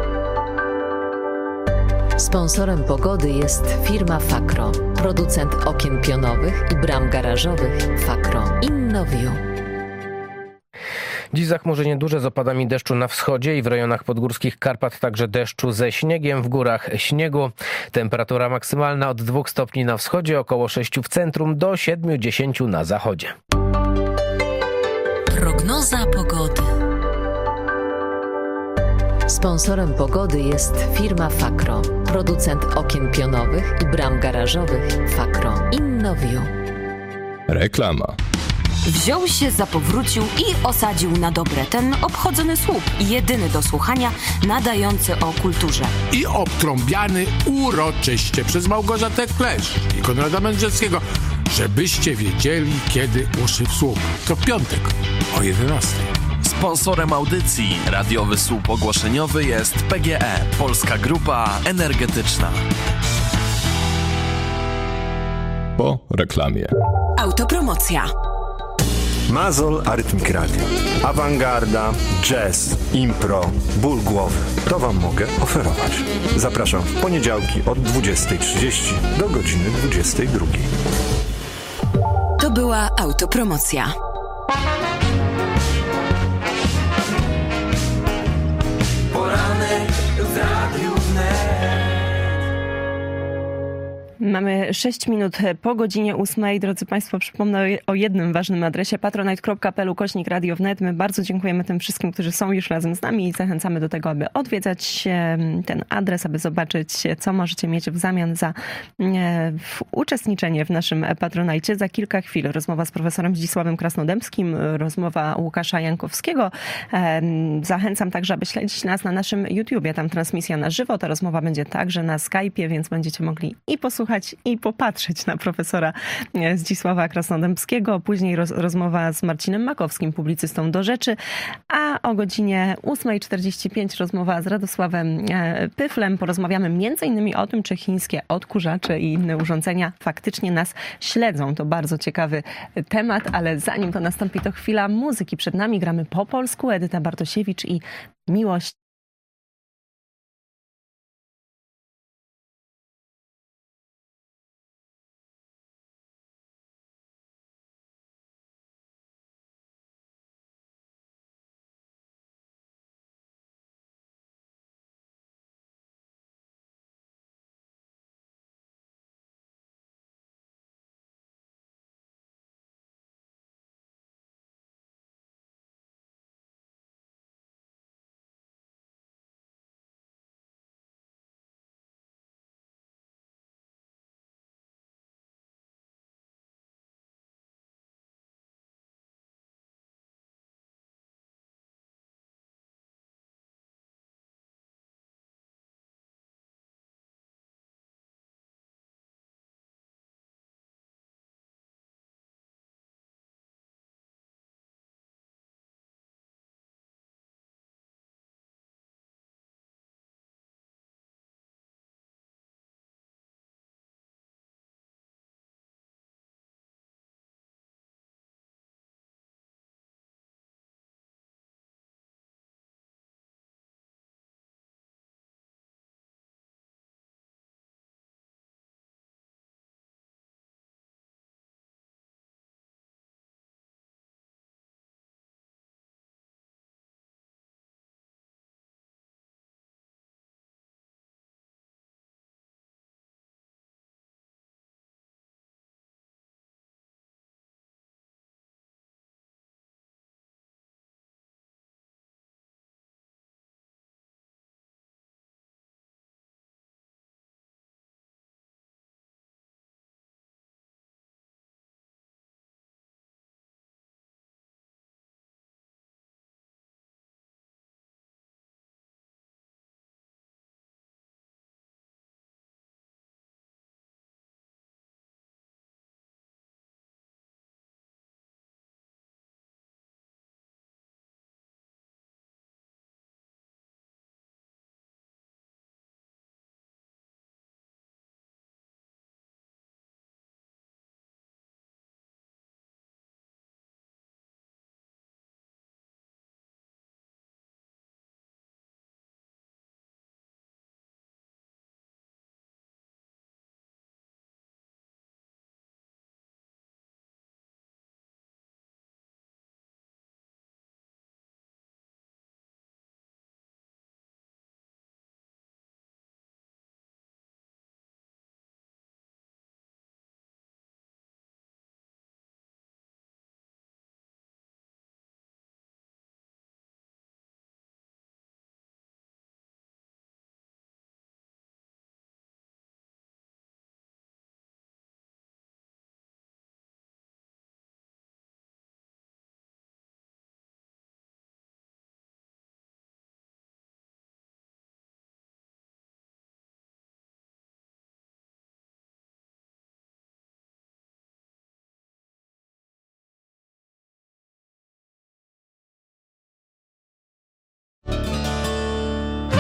Sponsorem pogody jest firma Fakro, producent okien pionowych i bram garażowych. Fakro Innovio. Dziś zachmurzenie duże z opadami deszczu na wschodzie i w rejonach podgórskich Karpat, także deszczu ze śniegiem, w górach śniegu. Temperatura maksymalna od 2 stopni na wschodzie, około 6 w centrum, do 7-10 na zachodzie. Prognoza pogody. Sponsorem pogody jest firma Fakro, producent okien pionowych i bram garażowych. Fakro Innovio. Reklama. Wziął się, zapowrócił i osadził na dobre ten obchodzony słup, jedyny do słuchania, nadający o kulturze. I obtrąbiany uroczyście przez Małgorzatę Klesz i Konrada Mędrzeckiego. żebyście wiedzieli, kiedy uszy w słup. To w piątek o 11. Sponsorem audycji radiowy słup ogłoszeniowy jest PGE, Polska Grupa Energetyczna. Po reklamie. Autopromocja. Mazol Arytmik Radio. Awangarda, jazz, impro, ból głowy. To wam mogę oferować. Zapraszam w poniedziałki od 20:30 do godziny 22:00. To była autopromocja. Poranek w Radiu Wnet. Mamy 6 minut po godzinie 8. Drodzy Państwo, przypomnę o jednym ważnym adresie patronite.pl/Radio Wnet. My bardzo dziękujemy tym wszystkim, którzy są już razem z nami i zachęcamy do tego, aby odwiedzać ten adres, aby zobaczyć, co możecie mieć w zamian za uczestniczenie w naszym Patronajcie. Za kilka chwil rozmowa z profesorem Zdzisławem Krasnodębskim, rozmowa Łukasza Jankowskiego. Zachęcam także, aby śledzić nas na naszym YouTubie. Tam transmisja na żywo. Ta rozmowa będzie także na Skype'ie, więc będziecie mogli i posłuchać, i popatrzeć na profesora Zdzisława Krasnodębskiego. Później rozmowa z Marcinem Makowskim, publicystą Do Rzeczy, a o godzinie 8:45 rozmowa z Radosławem Pyflem. Porozmawiamy m.in. o tym, czy chińskie odkurzacze i inne urządzenia faktycznie nas śledzą. To bardzo ciekawy temat, ale zanim to nastąpi, to chwila muzyki. Przed nami gramy po polsku. Edyta Bartosiewicz i Miłość.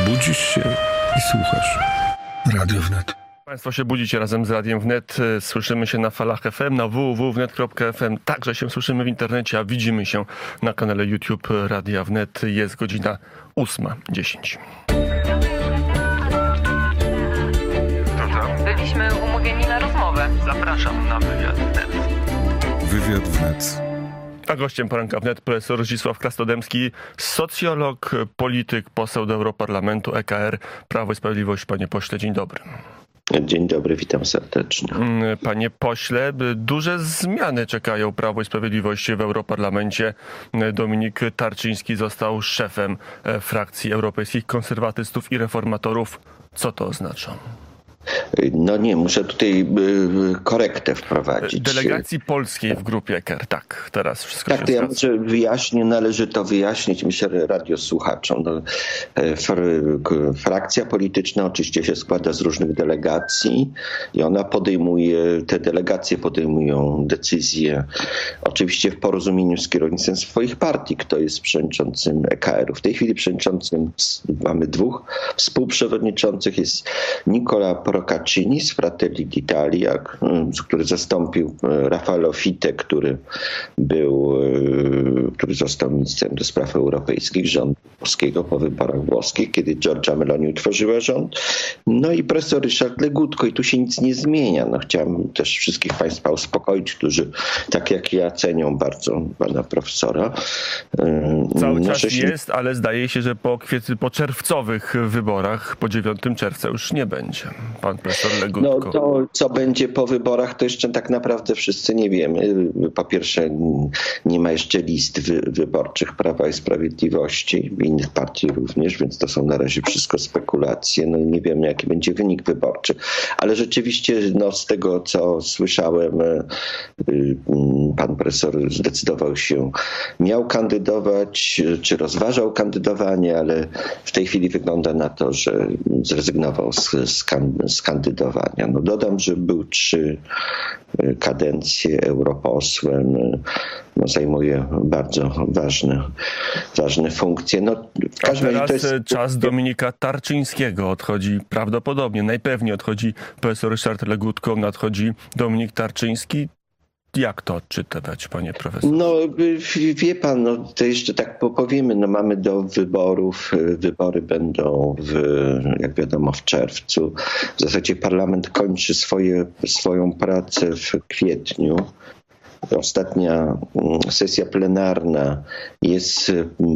Budzisz się i słuchasz. Radio Wnet. Państwo się budzicie razem z Radiem Wnet. Słyszymy się na falach FM, na www.wnet.fm. Także się słyszymy w internecie, a widzimy się na kanale YouTube Radia Wnet. Jest godzina 8:10. Byliśmy umówieni na rozmowę. Zapraszam na wywiad Wnet. Wywiad Wnet. A gościem poranka Wnet profesor Zdzisław Krasnodębski, socjolog, polityk, poseł do Europarlamentu, EKR, Prawo i Sprawiedliwość. Panie pośle, dzień dobry. Dzień dobry, witam serdecznie. Panie pośle, duże zmiany czekają Prawo i Sprawiedliwość w Europarlamencie. Dominik Tarczyński został szefem frakcji Europejskich Konserwatystów i Reformatorów. Co to oznacza? No nie, muszę tutaj korektę wprowadzić. Delegacji polskiej w grupie EKR, tak, teraz wszystko się zgadza. Ja może wyjaśnię, należy to wyjaśnić, myślę, radiosłuchaczom. No, frakcja polityczna oczywiście się składa z różnych delegacji i ona te delegacje podejmują decyzje, oczywiście w porozumieniu z kierownictwem swoich partii, kto jest przewodniczącym EKR-u. W tej chwili przewodniczącym mamy dwóch współprzewodniczących, jest Nicola Procaccini z Fratelli d'Italia, który zastąpił Raffaello Fitte, który został ministrem do spraw europejskich rządu włoskiego po wyborach włoskich, kiedy Giorgia Meloni utworzyła rząd. No i profesor Ryszard Legutko i tu się nic nie zmienia. No, chciałem też wszystkich Państwa uspokoić, którzy tak jak ja cenią bardzo pana profesora. Cały czas jest, ale zdaje się, że po czerwcowych wyborach, po 9 czerwca już nie będzie. Pan profesor Legutko. No to co będzie po wyborach, to jeszcze tak naprawdę wszyscy nie wiemy. Po pierwsze, nie ma jeszcze list wyborczych Prawa i Sprawiedliwości, innych partii również, więc to są na razie wszystko spekulacje. No i nie wiemy, jaki będzie wynik wyborczy. Ale rzeczywiście, no z tego, co słyszałem, pan profesor zdecydował się, miał kandydować, czy rozważał kandydowanie, ale w tej chwili wygląda na to, że zrezygnował z kandydowania. No dodam, że był 3 kadencje europosłem, no zajmuje bardzo ważne funkcje. No, a teraz czas Dominika Tarczyńskiego odchodzi prawdopodobnie, najpewniej odchodzi profesor Ryszard Legutko, nadchodzi Dominik Tarczyński. Jak to odczytywać, panie profesorze? No wie pan, no to jeszcze tak powiemy, no mamy do wyborów, wybory będą jak wiadomo w czerwcu. W zasadzie parlament kończy swoją pracę w kwietniu. Ostatnia sesja plenarna jest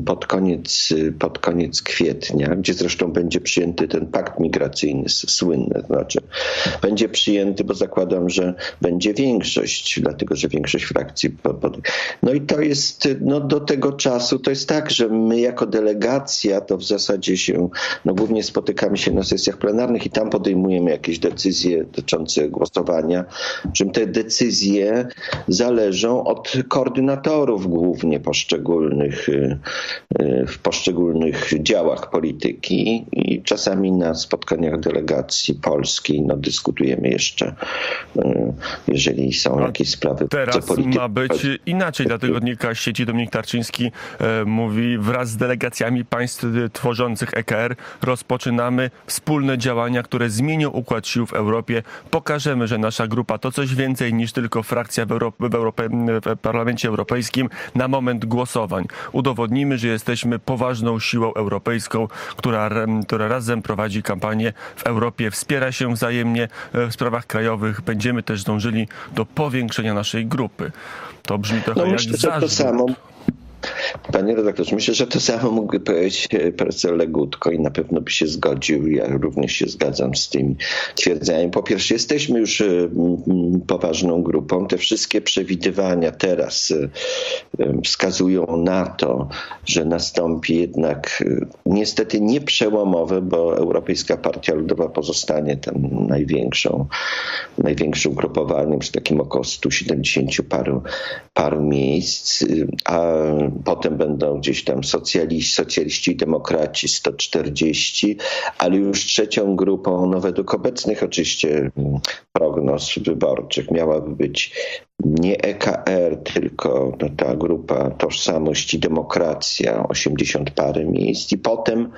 pod koniec kwietnia, gdzie zresztą będzie przyjęty ten pakt migracyjny słynny. Znaczy będzie przyjęty, bo zakładam, że będzie większość, dlatego że większość frakcji. No i to jest, no do tego czasu to jest tak, że my jako delegacja to w zasadzie się, no głównie spotykamy się na sesjach plenarnych i tam podejmujemy jakieś decyzje dotyczące głosowania, czym te decyzje zależą od koordynatorów głównie w poszczególnych działach polityki i czasami na spotkaniach delegacji polskiej dyskutujemy jeszcze, jeżeli są jakieś sprawy. Teraz ma być inaczej, dla tygodnika sieci Dominik Tarczyński mówi, wraz z delegacjami państw tworzących EKR rozpoczynamy wspólne działania, które zmienią układ sił w Europie. Pokażemy, że nasza grupa to coś więcej niż tylko frakcja w Parlamencie Europejskim na moment głosowań. Udowodnimy, że jesteśmy poważną siłą europejską, która razem prowadzi kampanię w Europie, wspiera się wzajemnie w sprawach krajowych. Będziemy też dążyli do powiększenia naszej grupy. To brzmi trochę jak zarzut. Panie redaktorze, myślę, że to samo mógłby powiedzieć profesor Legutko i na pewno by się zgodził. Ja również się zgadzam z tymi twierdzeniami. Po pierwsze, jesteśmy już poważną grupą. Te wszystkie przewidywania teraz wskazują na to, że nastąpi jednak niestety nie przełomowe, bo Europejska Partia Ludowa pozostanie tam największym grupowaniem z takim około 170 paru miejsc, a potem będą gdzieś tam socjaliści i demokraci 140, ale już trzecią grupą, no według obecnych oczywiście prognoz wyborczych miałaby być nie EKR, tylko ta grupa Tożsamość i Demokracja, 80 parę miejsc i potem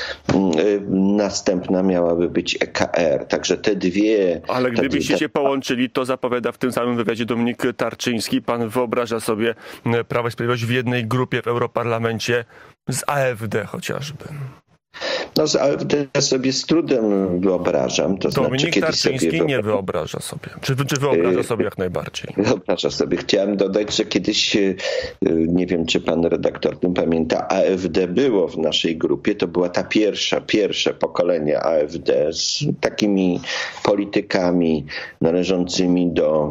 następna miałaby być EKR. Także te dwie... Ale gdybyście się połączyli, to zapowiada w tym samym wywiadzie Dominik Tarczyński. Pan wyobraża sobie Prawo i Sprawiedliwość w jednej grupie w Europarlamencie z AfD chociażby? No z AfD sobie z trudem wyobrażam. To Dominik znaczy, Tarczyński nie wyobraża sobie. Czy wyobraża sobie jak najbardziej? Wyobraża sobie. Chciałem dodać, że kiedyś, nie wiem czy pan redaktor tym pamięta, AfD było w naszej grupie. To była ta pierwsze pokolenie AfD z takimi politykami należącymi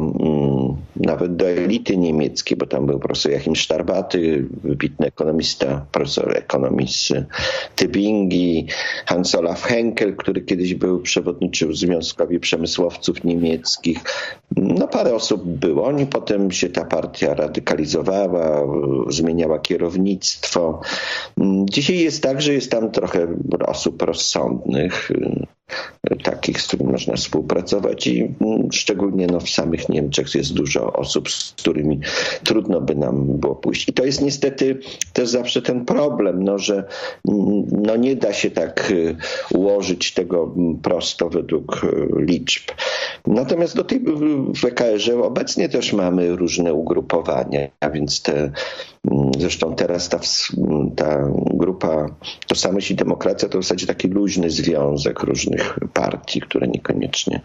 nawet do elity niemieckiej, bo tam był profesor Joachim Starbaty, wybitny ekonomista, profesor ekonomii z Tübingi, Hans Olaf Henkel, który kiedyś był przewodniczył Związkowi Przemysłowców Niemieckich. No parę osób było. Oni potem się ta partia radykalizowała, zmieniała kierownictwo. Dzisiaj jest tak, że jest tam trochę osób rozsądnych, takich, z którymi można współpracować i szczególnie w samych Niemczech jest dużo osób, z którymi trudno by nam było pójść. I to jest niestety też zawsze ten problem, że nie da się tak ułożyć tego prosto według liczb. Natomiast w EKR-ze obecnie też mamy różne ugrupowania, a więc zresztą teraz ta grupa Tożsamość i Demokracja to w zasadzie taki luźny związek różnych partii, które niekoniecznie...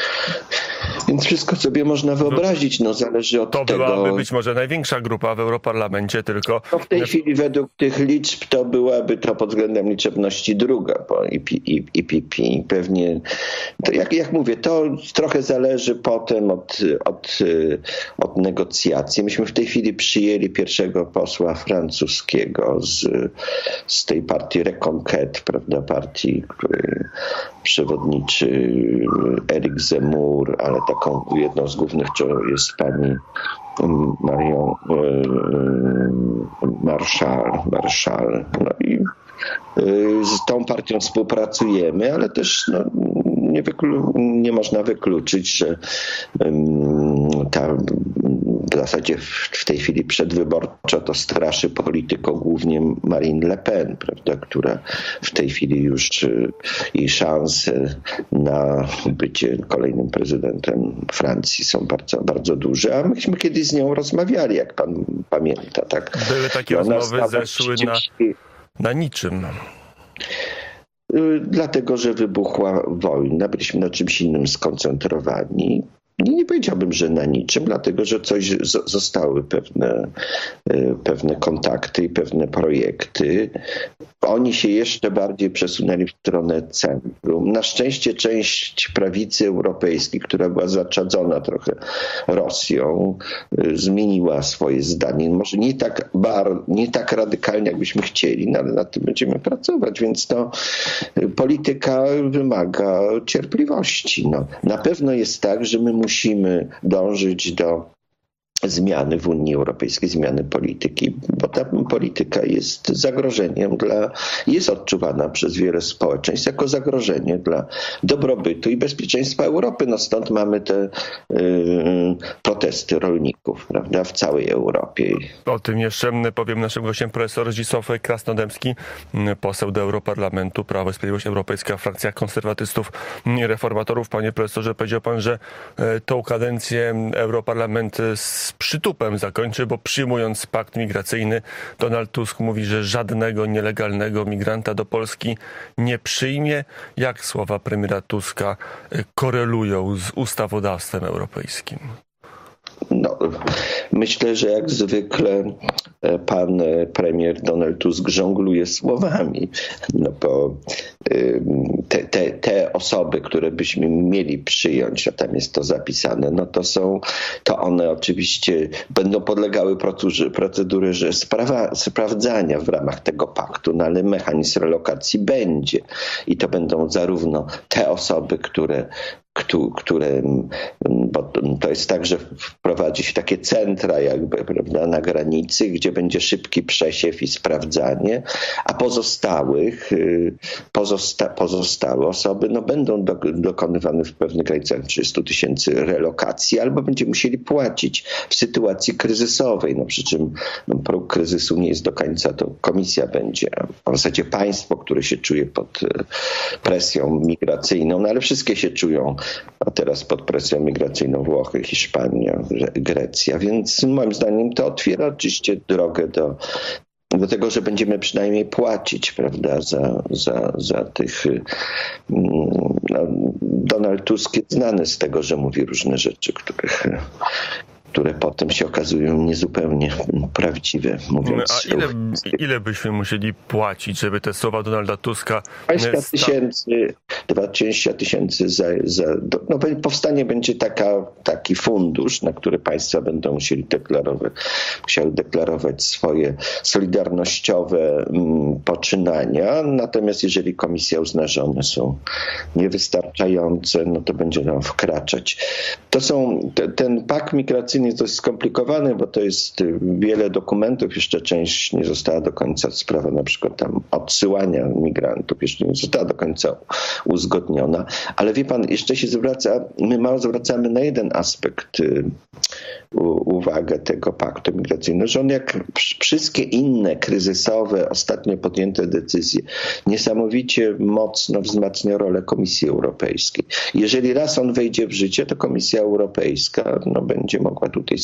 Więc wszystko sobie można wyobrazić, zależy od tego... To byłaby być może największa grupa w Europarlamencie, tylko... w tej chwili według tych liczb to byłaby to pod względem liczebności druga, bo EPP pewnie... To jak mówię, to trochę zależy potem od negocjacji. Myśmy w tej chwili przyjęli pierwszego posła francuskiego z tej partii Reconquête, prawda, partii, której przewodniczy Eric Zemmour, ale taką jedną z głównych jest pani Marion Marshall. No i z tą partią współpracujemy, ale też nie można wykluczyć, że w zasadzie w tej chwili przedwyborczo to straszy polityką głównie Marine Le Pen, prawda, która w tej chwili już jej szanse na bycie kolejnym prezydentem Francji są bardzo, bardzo duże, a myśmy kiedyś z nią rozmawiali, jak pan pamięta. Tak? Były takie rozmowy, zeszły na niczym. Dlatego, że wybuchła wojna, byliśmy na czymś innym skoncentrowani. Nie powiedziałbym, że na niczym, dlatego, że zostały pewne kontakty i pewne projekty. Oni się jeszcze bardziej przesunęli w stronę centrum. Na szczęście część prawicy europejskiej, która była zaczadzona trochę Rosją, zmieniła swoje zdanie. Może nie tak radykalnie, jakbyśmy chcieli, ale nad tym będziemy pracować, więc polityka wymaga cierpliwości. Na pewno jest tak, że my musimy dążyć do zmiany w Unii Europejskiej, zmiany polityki, bo ta polityka jest zagrożeniem jest odczuwana przez wiele społeczeństw jako zagrożenie dla dobrobytu i bezpieczeństwa Europy. Stąd mamy te protesty rolników, prawda, w całej Europie. O tym jeszcze powiem naszym gościem profesor Zdzisław Krasnodębski, poseł do Europarlamentu, Prawo i Sprawiedliwość, Europejska Frakcja Konserwatystów i Reformatorów. Panie profesorze, powiedział pan, że tą kadencję Europarlament z przytupem zakończy, bo przyjmując pakt migracyjny, Donald Tusk mówi, że żadnego nielegalnego migranta do Polski nie przyjmie. Jak słowa premiera Tuska korelują z ustawodawstwem europejskim? Myślę, że jak zwykle pan premier Donald Tusk żongluje słowami, bo te osoby, które byśmy mieli przyjąć, a tam jest to zapisane, to one oczywiście będą podlegały procedury sprawdzania w ramach tego paktu, ale mechanizm relokacji będzie i to będą zarówno te osoby, które bo to jest tak, że wprowadzi się takie centra jakby, prawda, na granicy, gdzie będzie szybki przesiew i sprawdzanie, a pozostałe osoby będą dokonywane w pewnych granicach 300 000 relokacji, albo będziemy musieli płacić w sytuacji kryzysowej. Przy czym próg kryzysu nie jest do końca, to komisja będzie, a w zasadzie państwo, które się czuje pod presją migracyjną, ale wszystkie się czują a teraz pod presją migracyjną Włochy, Hiszpania, Grecja, więc moim zdaniem to otwiera oczywiście drogę do tego, że będziemy przynajmniej płacić, prawda, za tych... Donald Tusk jest znany z tego, że mówi różne rzeczy, które potem się okazują niezupełnie prawdziwe. Mówiąc, a ile byśmy musieli płacić, żeby te słowa Donalda Tuska... 20 tysięcy powstanie będzie taki fundusz, na który państwa będą musiały deklarować swoje solidarnościowe poczynania, natomiast jeżeli komisja uzna, że one są niewystarczające, to będzie nam wkraczać. Ten pakt migracyjny jest dość skomplikowany, bo to jest wiele dokumentów, jeszcze część nie została do końca, sprawa na przykład tam odsyłania migrantów jeszcze nie została do końca uzgodniona, ale wie pan, jeszcze się my mało zwracamy na jeden aspekt uwagę tego paktu migracyjnego, że on jak wszystkie inne kryzysowe, ostatnio podjęte decyzje, niesamowicie mocno wzmacnia rolę Komisji Europejskiej. Jeżeli raz on wejdzie w życie, to Komisja Europejska będzie mogła tutaj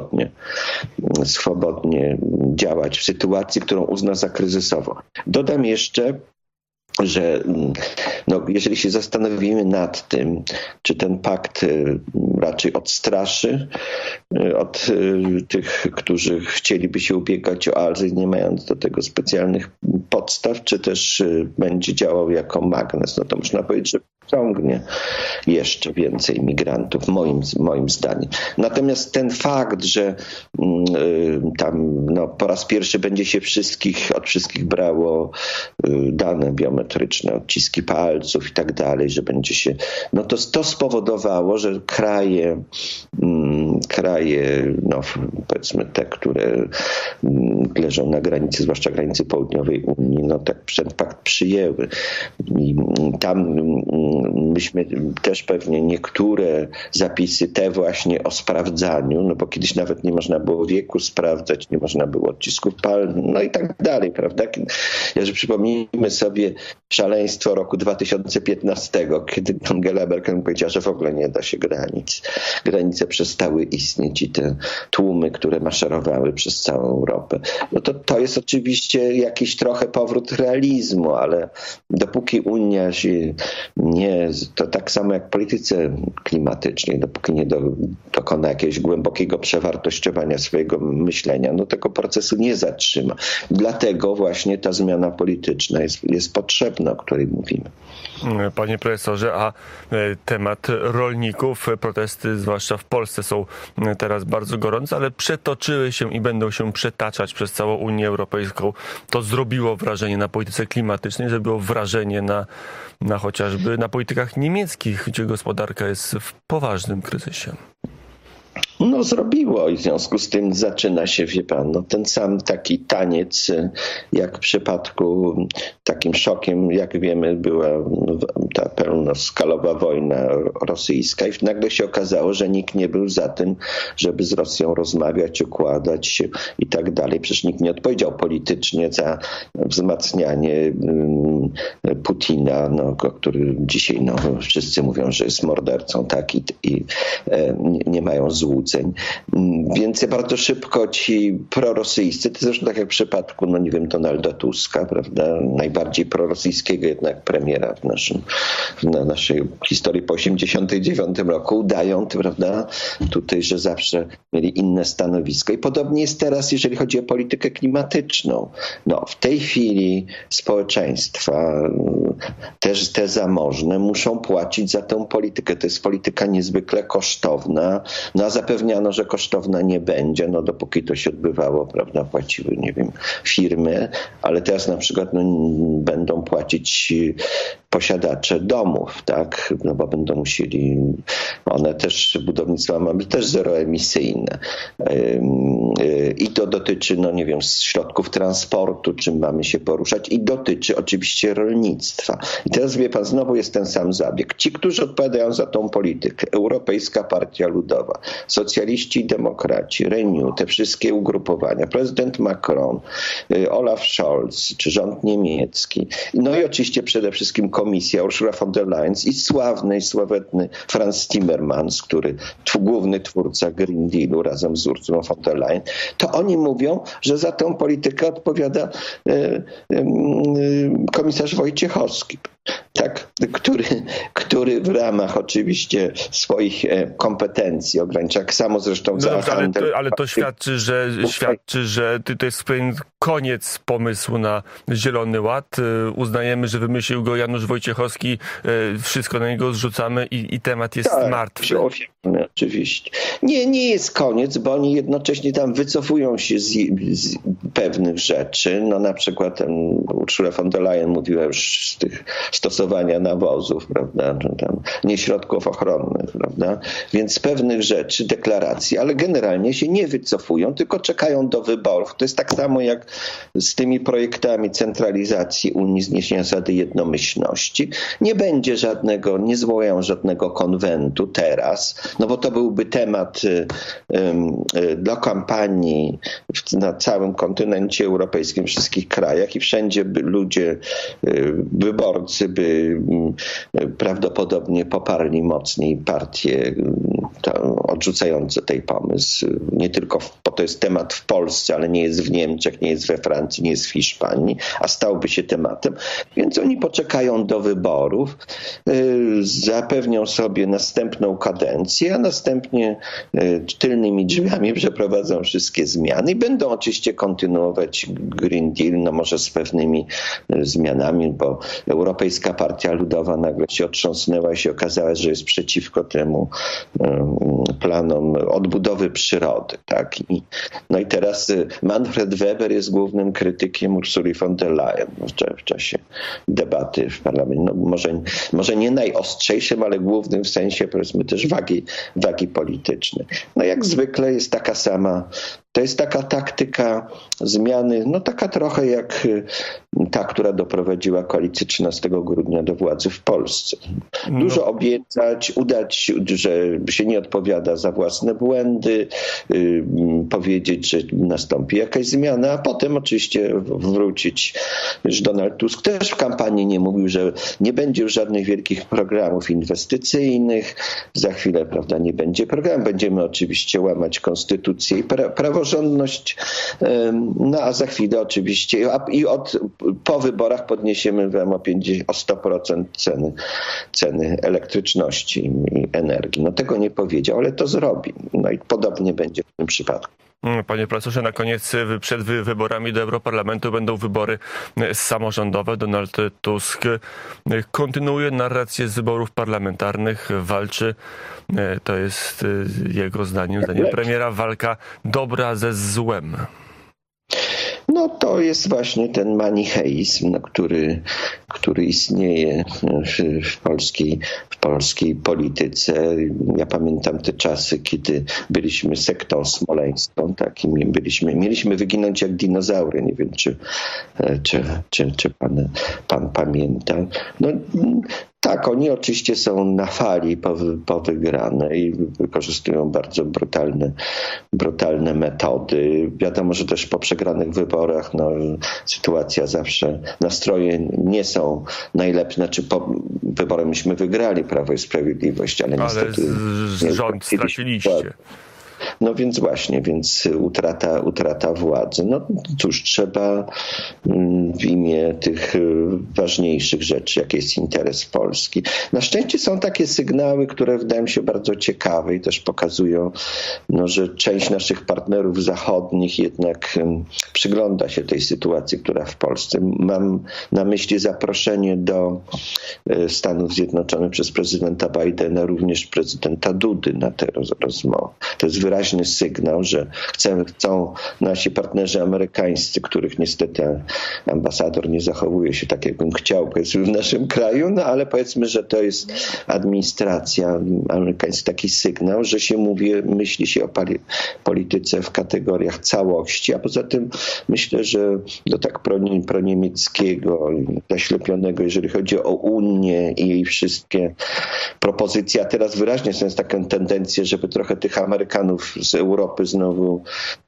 swobodnie działać w sytuacji, którą uzna za kryzysową. Dodam jeszcze, że jeżeli się zastanowimy nad tym, czy ten pakt raczej odstraszy od tych, którzy chcieliby się ubiegać o azyl, nie mając do tego specjalnych podstaw, czy też będzie działał jako magnes, to można powiedzieć, że ciągnie jeszcze więcej migrantów, moim zdaniem. Natomiast ten fakt, że tam po raz pierwszy będzie się od wszystkich brało dane biometryczne, odciski palców i tak dalej, że będzie się... to spowodowało, że kraje, powiedzmy te, które leżą na granicy, zwłaszcza granicy południowej Unii, ten pakt przyjęły. I tam myśmy też pewnie niektóre zapisy te właśnie o sprawdzaniu, bo kiedyś nawet nie można było wieku sprawdzać, nie można było odcisków palców, i tak dalej, prawda? Że przypomnijmy sobie szaleństwo roku 2015, kiedy Angela Merkel powiedziała, że w ogóle nie da się granic. Granice przestały istnieć i te tłumy, które maszerowały przez całą Europę. To jest oczywiście jakiś trochę powrót realizmu, ale dopóki Unia się to tak samo jak w polityce klimatycznej, dopóki nie dokona jakiegoś głębokiego przewartościowania swojego myślenia, tego procesu nie zatrzyma. Dlatego właśnie ta zmiana polityczna jest potrzebna, o której mówimy. Panie profesorze, a temat rolników, protesty zwłaszcza w Polsce są teraz bardzo gorące, ale przetoczyły się i będą się przetaczać przez całą Unię Europejską. To zrobiło wrażenie na polityce klimatycznej, zrobiło wrażenie na chociażby na politykach niemieckich, gdzie gospodarka jest w poważnym kryzysie. Zrobiło i w związku z tym zaczyna się, wie pan, ten sam taki taniec, jak w przypadku takim szokiem, jak wiemy, była ta pełnoskalowa wojna rosyjska i nagle się okazało, że nikt nie był za tym, żeby z Rosją rozmawiać, układać się i tak dalej. Przecież nikt nie odpowiedział politycznie za wzmacnianie Putina, który dzisiaj wszyscy mówią, że jest mordercą, tak, i nie mają złudzeń. Więc bardzo szybko ci prorosyjscy, to zresztą tak jak w przypadku, Donalda Tuska, prawda, najbardziej prorosyjskiego jednak premiera w naszej historii po 1989 roku, udają, prawda, tutaj, że zawsze mieli inne stanowisko. I podobnie jest teraz, jeżeli chodzi o politykę klimatyczną. W tej chwili społeczeństwa, też te zamożne, muszą płacić za tę politykę. To jest polityka niezwykle kosztowna, a zapewniano, że kosztowna nie będzie, dopóki to się odbywało, prawda, płaciły, nie wiem, firmy, ale teraz na przykład będą płacić posiadacze domów, tak? No bo będą musieli, one też, budownictwo ma być też zeroemisyjne. I to dotyczy, no nie wiem, środków transportu, czym mamy się poruszać, i dotyczy oczywiście rolnictwa. I teraz wie pan, znowu jest ten sam zabieg. Ci, którzy odpowiadają za tą politykę, Europejska Partia Ludowa, socjaliści i demokraci, Renew, te wszystkie ugrupowania, prezydent Macron, Olaf Scholz, czy rząd niemiecki, no i oczywiście przede wszystkim komisja Ursula von der Leyen i sławny i sławetny Franz Timmermans, który główny twórca Green Dealu razem z Ursulą von der Leyen, to oni mówią, że za tą politykę odpowiada komisarz Wojciechowski, tak, który w ramach oczywiście swoich kompetencji ogranicza, tak samo zresztą za handel. Ale to świadczy, że to jest pewien koniec pomysłu na Zielony Ład. Uznajemy, że wymyślił go Janusz Wojciechowski, wszystko na niego zrzucamy i temat jest martwy. Oczywiście. Nie jest koniec, bo oni jednocześnie tam wycofują się z pewnych rzeczy. No na przykład Ursula von der Leyen mówiła już z tych stosowania nawozów, prawda, tam, nie środków ochronnych, prawda, więc pewnych rzeczy, deklaracji, ale generalnie się nie wycofują, tylko czekają do wyborów. To jest tak samo jak z tymi projektami centralizacji Unii, zniesienia zasady jednomyślności. Nie będzie nie zwołają żadnego konwentu teraz, no bo to byłby temat dla kampanii na całym kontynencie europejskim, w wszystkich krajach i wszędzie by ludzie, wyborcy by prawdopodobnie poparli mocniej partie odrzucające ten pomysł. Nie tylko, bo to jest temat w Polsce, ale nie jest w Niemczech, nie jest we Francji, nie jest w Hiszpanii, a stałby się tematem. Więc oni poczekają do wyborów, zapewnią sobie następną kadencję, a następnie tylnymi drzwiami przeprowadzą wszystkie zmiany i będą oczywiście kontynuować Green Deal, no może z pewnymi zmianami, bo Europejska Partia Ludowa nagle się otrząsnęła i się okazała, że jest przeciwko temu planom odbudowy przyrody. Tak? No i teraz Manfred Weber jest głównym krytykiem Ursuli von der Leyen w czasie debaty w parlamencie. No może nie najostrzejszym, ale głównym w sensie, powiedzmy, też wagi politycznej. No jak zwykle jest taka sama. To jest taka taktyka zmiany, no taka trochę jak ta, która doprowadziła koalicję 13 grudnia do władzy w Polsce. Dużo obiecać, udać, że się nie odpowiada za własne błędy, powiedzieć, że nastąpi jakaś zmiana, a potem oczywiście wrócić. Już Donald Tusk też w kampanii nie mówił, że nie będzie już żadnych wielkich programów inwestycyjnych. Za chwilę, prawda, nie będzie programu. Będziemy oczywiście łamać konstytucję i praworządność, no a za chwilę oczywiście po wyborach podniesiemy wam o 100% ceny elektryczności i energii. No tego nie powiedział, ale to zrobi. No i podobnie będzie w tym przypadku. Panie profesorze, na koniec przed wyborami do Europarlamentu będą wybory samorządowe. Donald Tusk kontynuuje narrację z wyborów parlamentarnych, walczy, to jest jego zdaniem premiera, walka dobra ze złem. No to jest właśnie ten manicheizm, który istnieje w polskiej polityce. Ja pamiętam te czasy, kiedy byliśmy sektą smoleńską, tak, i mieliśmy wyginąć jak dinozaury. Nie wiem, czy pan pamięta. No, tak, oni oczywiście są na fali po wygranej i wykorzystują bardzo brutalne metody. Wiadomo, że też po przegranych wyborach sytuacja zawsze, nastroje nie są najlepsze. Znaczy po wyborach myśmy wygrali Prawo i Sprawiedliwość, ale niestety rząd straciliście. No więc właśnie, utrata władzy. No cóż, trzeba w imię tych ważniejszych rzeczy, jaki jest interes Polski. Na szczęście są takie sygnały, które wydają się bardzo ciekawe i też pokazują, że część naszych partnerów zachodnich jednak przygląda się tej sytuacji, która w Polsce. Mam na myśli zaproszenie do Stanów Zjednoczonych przez prezydenta Bidena, również prezydenta Dudy na tę rozmowę. To jest wyraźnie wyraźny sygnał, że chcą nasi partnerzy amerykańscy, których niestety ambasador nie zachowuje się tak, jakbym chciał, powiedzmy, w naszym kraju, no ale powiedzmy, że to jest administracja amerykańska, taki sygnał, że się myśli się o polityce w kategoriach całości, a poza tym myślę, że do tak proniemieckiego, zaślepionego, jeżeli chodzi o Unię i jej wszystkie propozycje, a teraz wyraźnie jest taką tendencję, żeby trochę tych Amerykanów z Europy znowu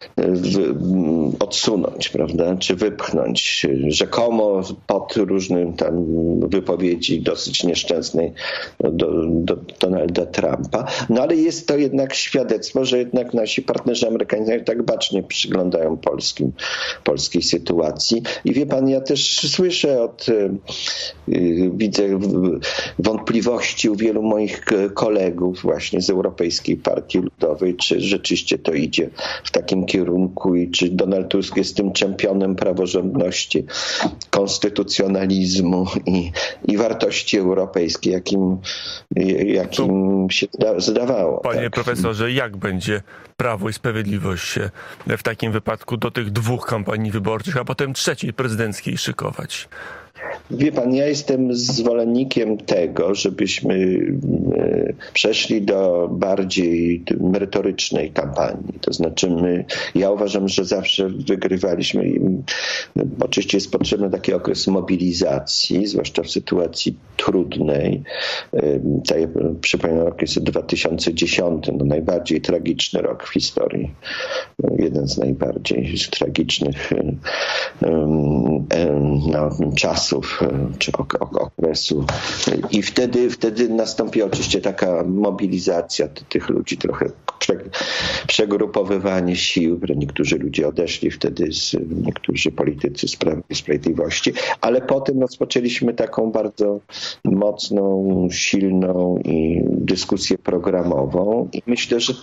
odsunąć, prawda, czy wypchnąć, rzekomo pod różnym tam wypowiedzi dosyć nieszczęsnej do Donalda Trumpa. No ale jest to jednak świadectwo, że jednak nasi partnerzy amerykańscy tak bacznie przyglądają polskiej sytuacji. I wie pan, ja też słyszę widzę wątpliwości u wielu moich kolegów właśnie z Europejskiej Partii Ludowej, czy rzeczywiście to idzie w takim kierunku i czy Donald Tusk jest tym czempionem praworządności, konstytucjonalizmu i wartości europejskiej, jakim się zdawało. Panie profesorze, jak będzie Prawo i Sprawiedliwość się w takim wypadku do tych 2 kampanii wyborczych, a potem 3 prezydenckiej szykować? Wie pan, ja jestem zwolennikiem tego, żebyśmy przeszli do bardziej merytorycznej kampanii. To znaczy ja uważam, że zawsze wygrywaliśmy. Oczywiście jest potrzebny taki okres mobilizacji, zwłaszcza w sytuacji trudnej. Przypominam, rok jest 2010, najbardziej tragiczny rok w historii. Jeden z najbardziej tragicznych czasów czy okresu. I wtedy nastąpi oczywiście taka mobilizacja tych ludzi, trochę przegrupowywanie sił. Niektórzy ludzie odeszli wtedy, niektórzy politycy z Prawa i Sprawiedliwości, ale potem rozpoczęliśmy taką bardzo mocną, silną dyskusję programową i myślę, że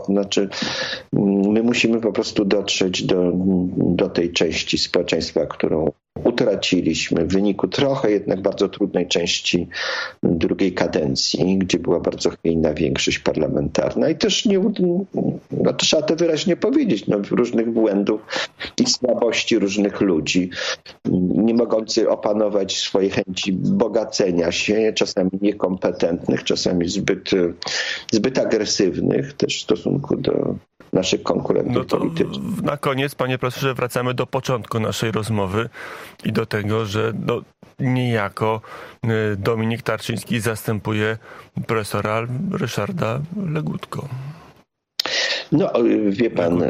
my musimy po prostu dotrzeć do tej części społeczeństwa, którą utraciliśmy w wyniku trochę jednak bardzo trudnej części drugiej kadencji, gdzie była bardzo chwiejna większość parlamentarna i też trzeba to wyraźnie powiedzieć, różnych błędów i słabości różnych ludzi, nie mogący opanować swojej chęci bogacenia się, czasami niekompetentnych, czasami zbyt agresywnych też w stosunku do naszych konkurentów politycznych. Na koniec, panie profesorze, wracamy do początku naszej rozmowy i do tego, że niejako Dominik Tarczyński zastępuje profesora Ryszarda Legutko. No, wie pan,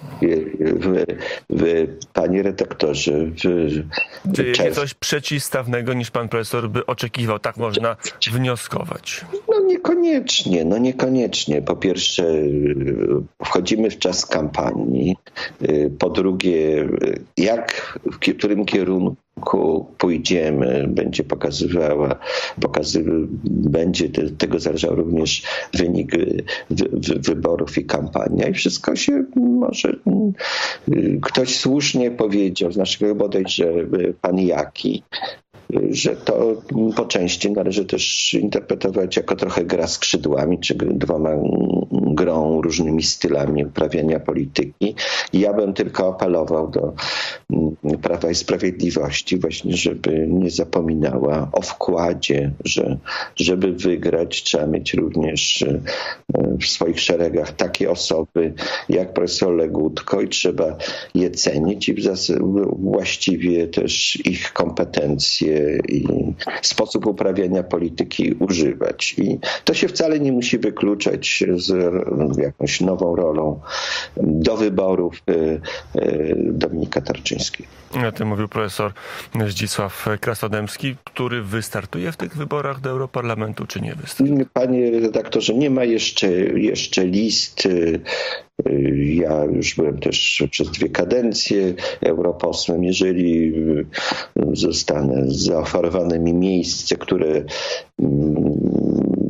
panie redaktorze... Dzieje się coś przeciwstawnego niż pan profesor by oczekiwał, tak można wnioskować? No niekoniecznie. Po pierwsze, wchodzimy w czas kampanii. Po drugie, w którym kierunku pójdziemy, będzie będzie tego zależał również wynik wyborów i kampania i wszystko się może... Ktoś słusznie powiedział z naszego bodajże pan Jaki, że to po części należy też interpretować jako trochę gra skrzydłami, czy grą różnymi stylami uprawiania polityki. Ja bym tylko apelował do Prawa i Sprawiedliwości właśnie, żeby nie zapominała o wkładzie, że żeby wygrać, trzeba mieć również w swoich szeregach takie osoby jak profesor Legutko i trzeba je cenić i właściwie też ich kompetencje i sposób uprawiania polityki używać. I to się wcale nie musi wykluczać z jakąś nową rolą do wyborów Dominika Tarczyńskiego. O tym mówił profesor Zdzisław Krasnodębski, który wystartuje w tych wyborach do Europarlamentu, czy nie wystartuje? Panie redaktorze, nie ma jeszcze list. Ja już byłem też przez 2 kadencje europosłem. Jeżeli zostanie zaoferowane mi miejsce, które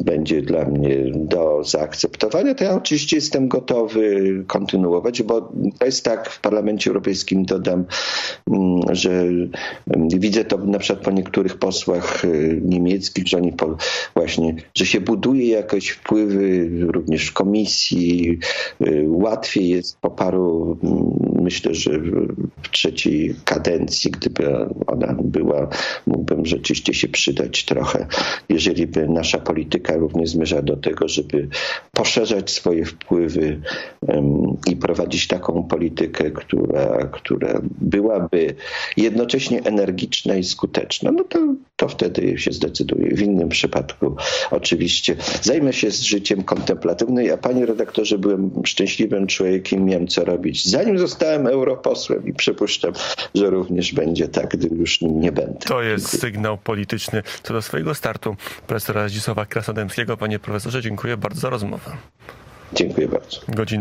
będzie dla mnie do zaakceptowania, to ja oczywiście jestem gotowy kontynuować, bo to jest tak, w Parlamencie Europejskim dodam, że widzę to na przykład po niektórych posłach niemieckich, że oni że się buduje jakieś wpływy również w komisji. Łatwiej jest po paru, myślę, że w trzeciej kadencji, gdyby ona była, mógłbym rzeczywiście się przydać trochę, jeżeli by nasza polityka również zmierza do tego, żeby poszerzać swoje wpływy i prowadzić taką politykę, która byłaby jednocześnie energiczna i skuteczna, no to wtedy się zdecyduje. W innym przypadku oczywiście zajmę się z życiem kontemplatywnym. Ja, panie redaktorze, byłem szczęśliwym człowiekiem, miałem co robić, zanim zostałem europosłem i przypuszczam, że również będzie tak, gdy już nim nie będę. To jest sygnał polityczny. Co do swojego startu profesora Zdzisława Krasnodębskiego, panie profesorze, dziękuję bardzo za rozmowę. Dziękuję bardzo. Godzina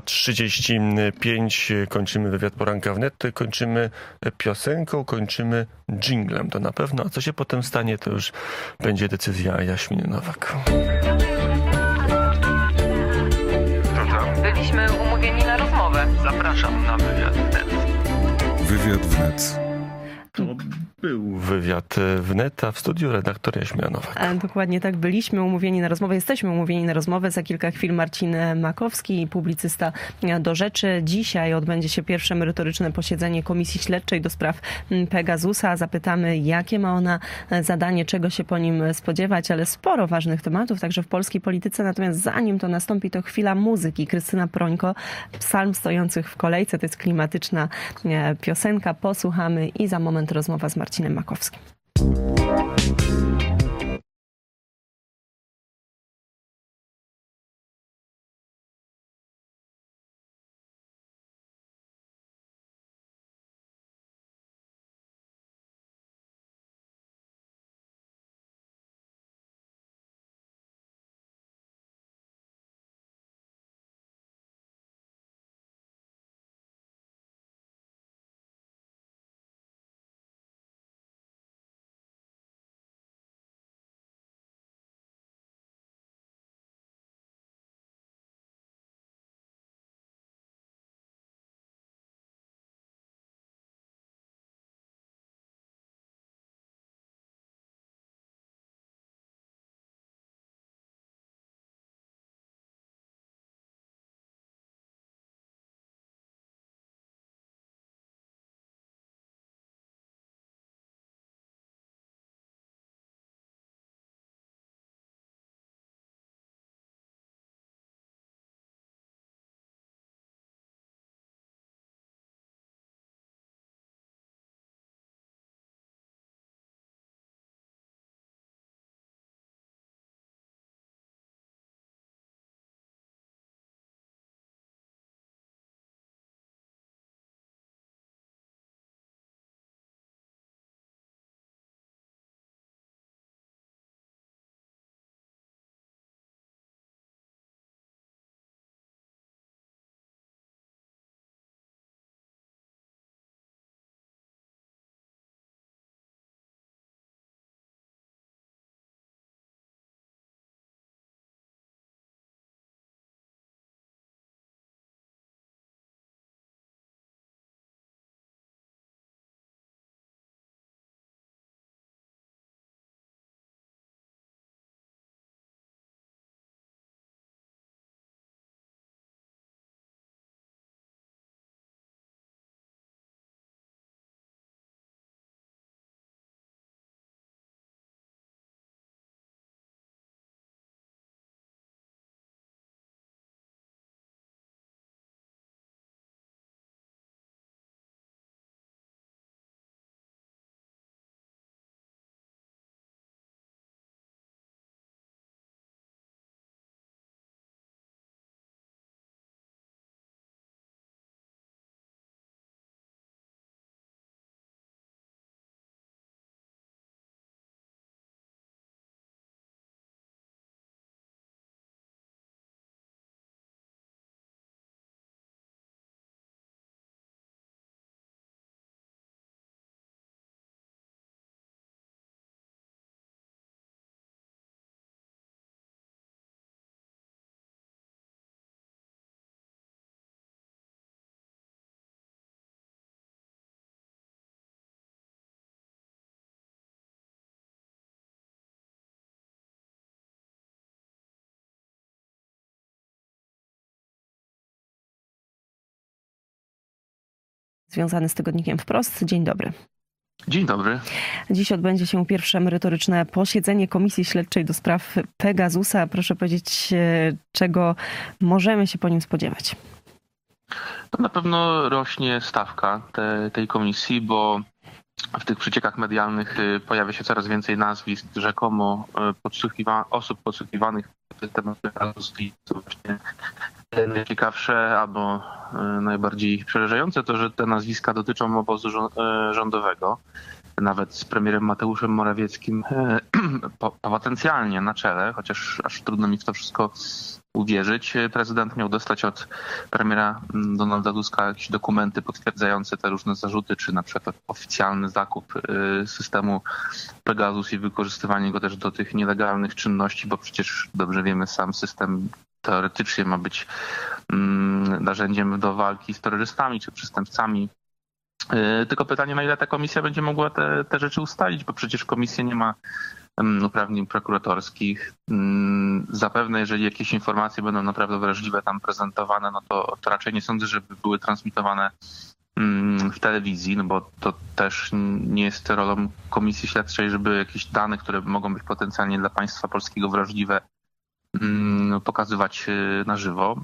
8:35. Kończymy wywiad Poranka Wnet. Kończymy piosenką, kończymy dżinglem. To na pewno. A co się potem stanie, to już będzie decyzja Jaśminy Nowak. Byliśmy umówieni na rozmowę. Zapraszam na wywiad wnet. Wywiad wnet. To był wywiad wnet, a w studiu redaktor Jaśmina Nowak. Dokładnie tak, byliśmy umówieni na rozmowę, jesteśmy umówieni na rozmowę. Za kilka chwil Marcin Makowski, publicysta Do Rzeczy. Dzisiaj odbędzie się pierwsze merytoryczne posiedzenie Komisji Śledczej do spraw Pegasusa. Zapytamy, jakie ma ona zadanie, czego się po nim spodziewać, ale sporo ważnych tematów, także w polskiej polityce. Natomiast zanim to nastąpi, to chwila muzyki. Krystyna Prońko, Psalm stojących w kolejce. To jest klimatyczna piosenka. Posłuchamy i za moment rozmowa z Marcinem Makowskim. Związany z tygodnikiem Wprost. Dzień dobry. Dzień dobry. Dziś odbędzie się pierwsze merytoryczne posiedzenie Komisji Śledczej do spraw Pegasusa. Proszę powiedzieć, czego możemy się po nim spodziewać? Na pewno rośnie stawka tej komisji, bo w tych przeciekach medialnych pojawia się coraz więcej nazwisk rzekomo osób podsłuchiwanych w temat Pegasusa. To właśnie najciekawsze albo najbardziej przerażające to, że te nazwiska dotyczą obozu rządowego. Nawet z premierem Mateuszem Morawieckim potencjalnie na czele, chociaż aż trudno mi w to wszystko uwierzyć. Prezydent miał dostać od premiera Donalda Tuska jakieś dokumenty potwierdzające te różne zarzuty, czy na przykład oficjalny zakup systemu Pegasus i wykorzystywanie go też do tych nielegalnych czynności, bo przecież dobrze wiemy, sam system teoretycznie ma być narzędziem do walki z terrorystami czy przestępcami. Tylko pytanie, na ile ta komisja będzie mogła te rzeczy ustalić, bo przecież komisja nie ma uprawnień prokuratorskich. Zapewne, jeżeli jakieś informacje będą naprawdę wrażliwe tam prezentowane, no to raczej nie sądzę, żeby były transmitowane w telewizji, no bo to też nie jest rolą Komisji Śledczej, żeby jakieś dane, które mogą być potencjalnie dla państwa polskiego wrażliwe, pokazywać na żywo.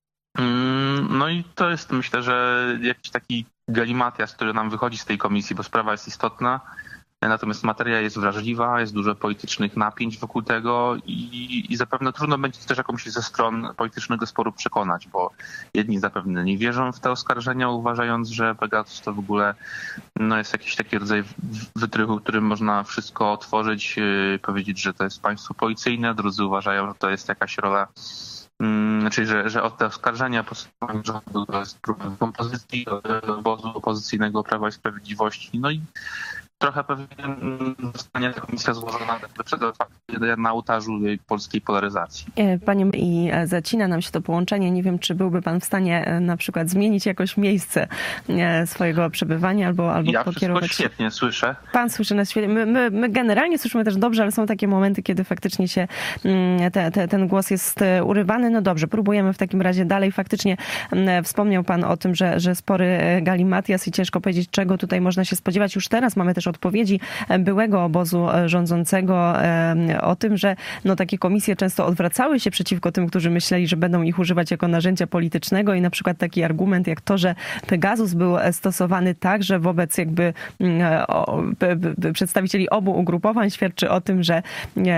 No i to jest, myślę, że jakiś taki galimatias, który nam wychodzi z tej komisji, bo sprawa jest istotna, natomiast materia jest wrażliwa, jest dużo politycznych napięć wokół tego i zapewne trudno będzie też jakąś ze stron politycznego sporu przekonać, bo jedni zapewne nie wierzą w te oskarżenia, uważając, że Pegasus to w ogóle jest jakiś taki rodzaj wytrychu, którym można wszystko otworzyć, powiedzieć, że to jest państwo policyjne, drudzy uważają, że to jest jakaś rola, czyli że od te oskarżenia po stronie rządu to jest próba kompozycji obozu opozycyjnego Prawa i Sprawiedliwości. No i trochę pewnie zostanie ta komisja złożona na ołtarzu polskiej polaryzacji. Panie, i zacina nam się to połączenie. Nie wiem, czy byłby pan w stanie na przykład zmienić jakoś miejsce swojego przebywania albo pokierować. Ja świetnie słyszę. Pan słyszy nas świetnie. My generalnie słyszymy też dobrze, ale są takie momenty, kiedy faktycznie się ten głos jest urywany. No dobrze, próbujemy w takim razie dalej. Faktycznie wspomniał pan o tym, że spory galimatias i ciężko powiedzieć, czego tutaj można się spodziewać. Już teraz mamy też odpowiedzi byłego obozu rządzącego o tym, że takie komisje często odwracały się przeciwko tym, którzy myśleli, że będą ich używać jako narzędzia politycznego i na przykład taki argument jak to, że Pegasus był stosowany także wobec jakby przedstawicieli obu ugrupowań, świadczy o tym, że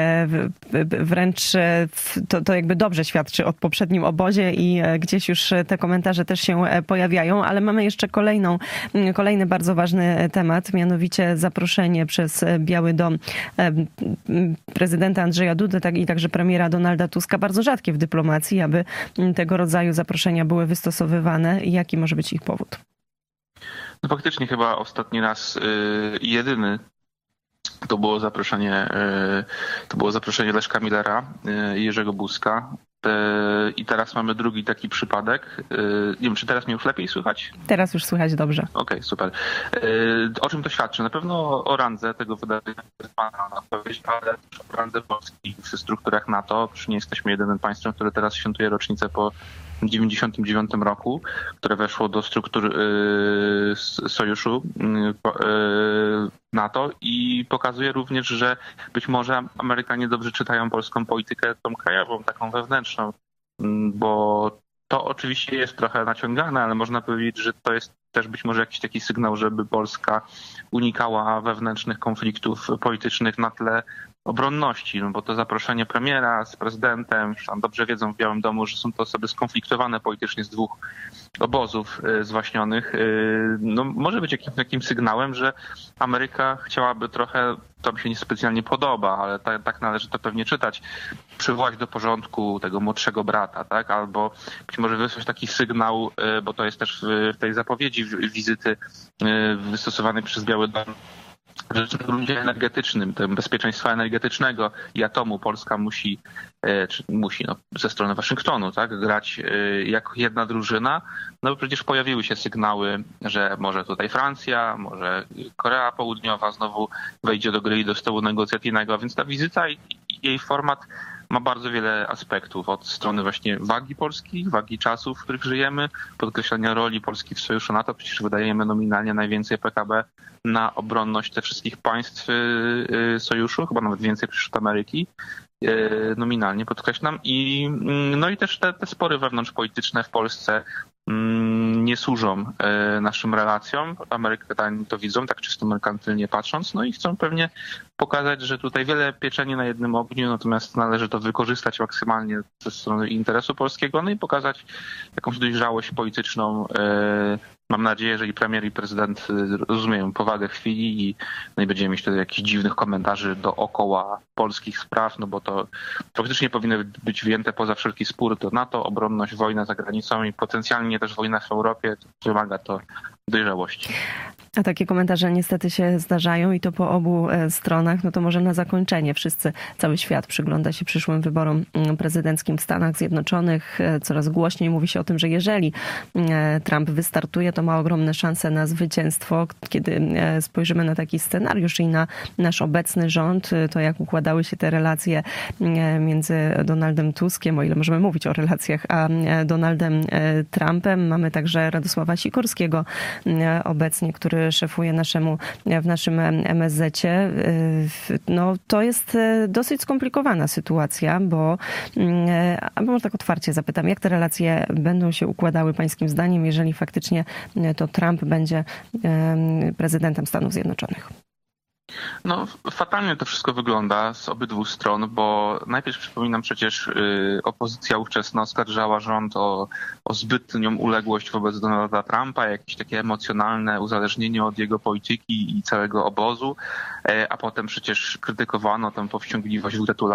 wręcz to jakby dobrze świadczy o poprzednim obozie i gdzieś już te komentarze też się pojawiają, ale mamy jeszcze kolejny bardzo ważny temat, mianowicie zaproszenie przez Biały Dom prezydenta Andrzeja Dudy i także premiera Donalda Tuska, bardzo rzadkie w dyplomacji, aby tego rodzaju zaproszenia były wystosowywane. Jaki może być ich powód? No faktycznie chyba ostatni raz jedyny to było zaproszenie Leszka Millera i Jerzego Buzka. I teraz mamy drugi taki przypadek. Nie wiem, czy teraz mnie już lepiej słychać? Teraz już słychać dobrze. Okej, super. O czym to świadczy? Na pewno o randze tego wydarzenia jest pana odpowiedź, ale też o randze Polski w strukturach NATO. Przecież nie jesteśmy jedynym państwem, które teraz świętuje rocznicę po 1999 roku, które weszło do struktur sojuszu NATO i pokazuje również, że być może Amerykanie dobrze czytają polską politykę, tą krajową, taką wewnętrzną, bo to oczywiście jest trochę naciągane, ale można powiedzieć, że to jest też być może jakiś taki sygnał, żeby Polska unikała wewnętrznych konfliktów politycznych na tle obronności, bo to zaproszenie premiera z prezydentem, tam dobrze wiedzą w Białym Domu, że są to osoby skonfliktowane politycznie z dwóch obozów zwaśnionych, może być jakimś sygnałem, że Ameryka chciałaby trochę, to mi się niespecjalnie podoba, ale tak należy to pewnie czytać, przywołać do porządku tego młodszego brata, tak? Albo być może wysłać taki sygnał, bo to jest też w tej zapowiedzi wizyty wystosowanej przez Biały Dom, że w gruncie energetycznym, tym bezpieczeństwa energetycznego i atomu Polska musi ze strony Waszyngtonu, tak, grać jako jedna drużyna, bo przecież pojawiły się sygnały, że może tutaj Francja, może Korea Południowa znowu wejdzie do gry i do stołu negocjacyjnego, więc ta wizyta i jej format ma bardzo wiele aspektów. Od strony właśnie wagi Polski, wagi czasów, w których żyjemy, podkreślania roli Polski w sojuszu NATO. Przecież wydajemy nominalnie najwięcej PKB na obronność tych wszystkich państw sojuszu, chyba nawet więcej przecież od Ameryki. Nominalnie podkreślam. No i też te spory wewnątrzpolityczne w Polsce nie służą naszym relacjom. Amerykanie to widzą, tak czysto merkantylnie patrząc, no i chcą pewnie pokazać, że tutaj wiele pieczeni na jednym ogniu, natomiast należy to wykorzystać maksymalnie ze strony interesu polskiego, no i pokazać jakąś dojrzałość polityczną. Mam nadzieję, że i premier, i prezydent rozumieją powagę chwili i nie będziemy mieć wtedy jakichś dziwnych komentarzy dookoła polskich spraw, no bo to faktycznie powinno być wyjęte poza wszelki spór do NATO, obronność, wojna za granicą i potencjalnie też wojna w Europie. Wymaga to dojrzałości. A takie komentarze niestety się zdarzają i to po obu stronach. No to może na zakończenie cały świat przygląda się przyszłym wyborom prezydenckim w Stanach Zjednoczonych. Coraz głośniej mówi się o tym, że jeżeli Trump wystartuje, to ma ogromne szanse na zwycięstwo. Kiedy spojrzymy na taki scenariusz i na nasz obecny rząd, to jak układały się te relacje między Donaldem Tuskiem, o ile możemy mówić o relacjach, a Donaldem Trumpem. Mamy także Radosława Sikorskiego obecnie, który szefuje w naszym MSZ-cie. No, to jest dosyć skomplikowana sytuacja, bo może tak otwarcie zapytam, jak te relacje będą się układały pańskim zdaniem, jeżeli faktycznie to Trump będzie prezydentem Stanów Zjednoczonych? No, fatalnie to wszystko wygląda z obydwu stron, bo najpierw przypominam przecież opozycja ówczesna oskarżała rząd o zbytnią uległość wobec Donalda Trumpa, jakieś takie emocjonalne uzależnienie od jego polityki i całego obozu, a potem przecież krytykowano tę powściągliwość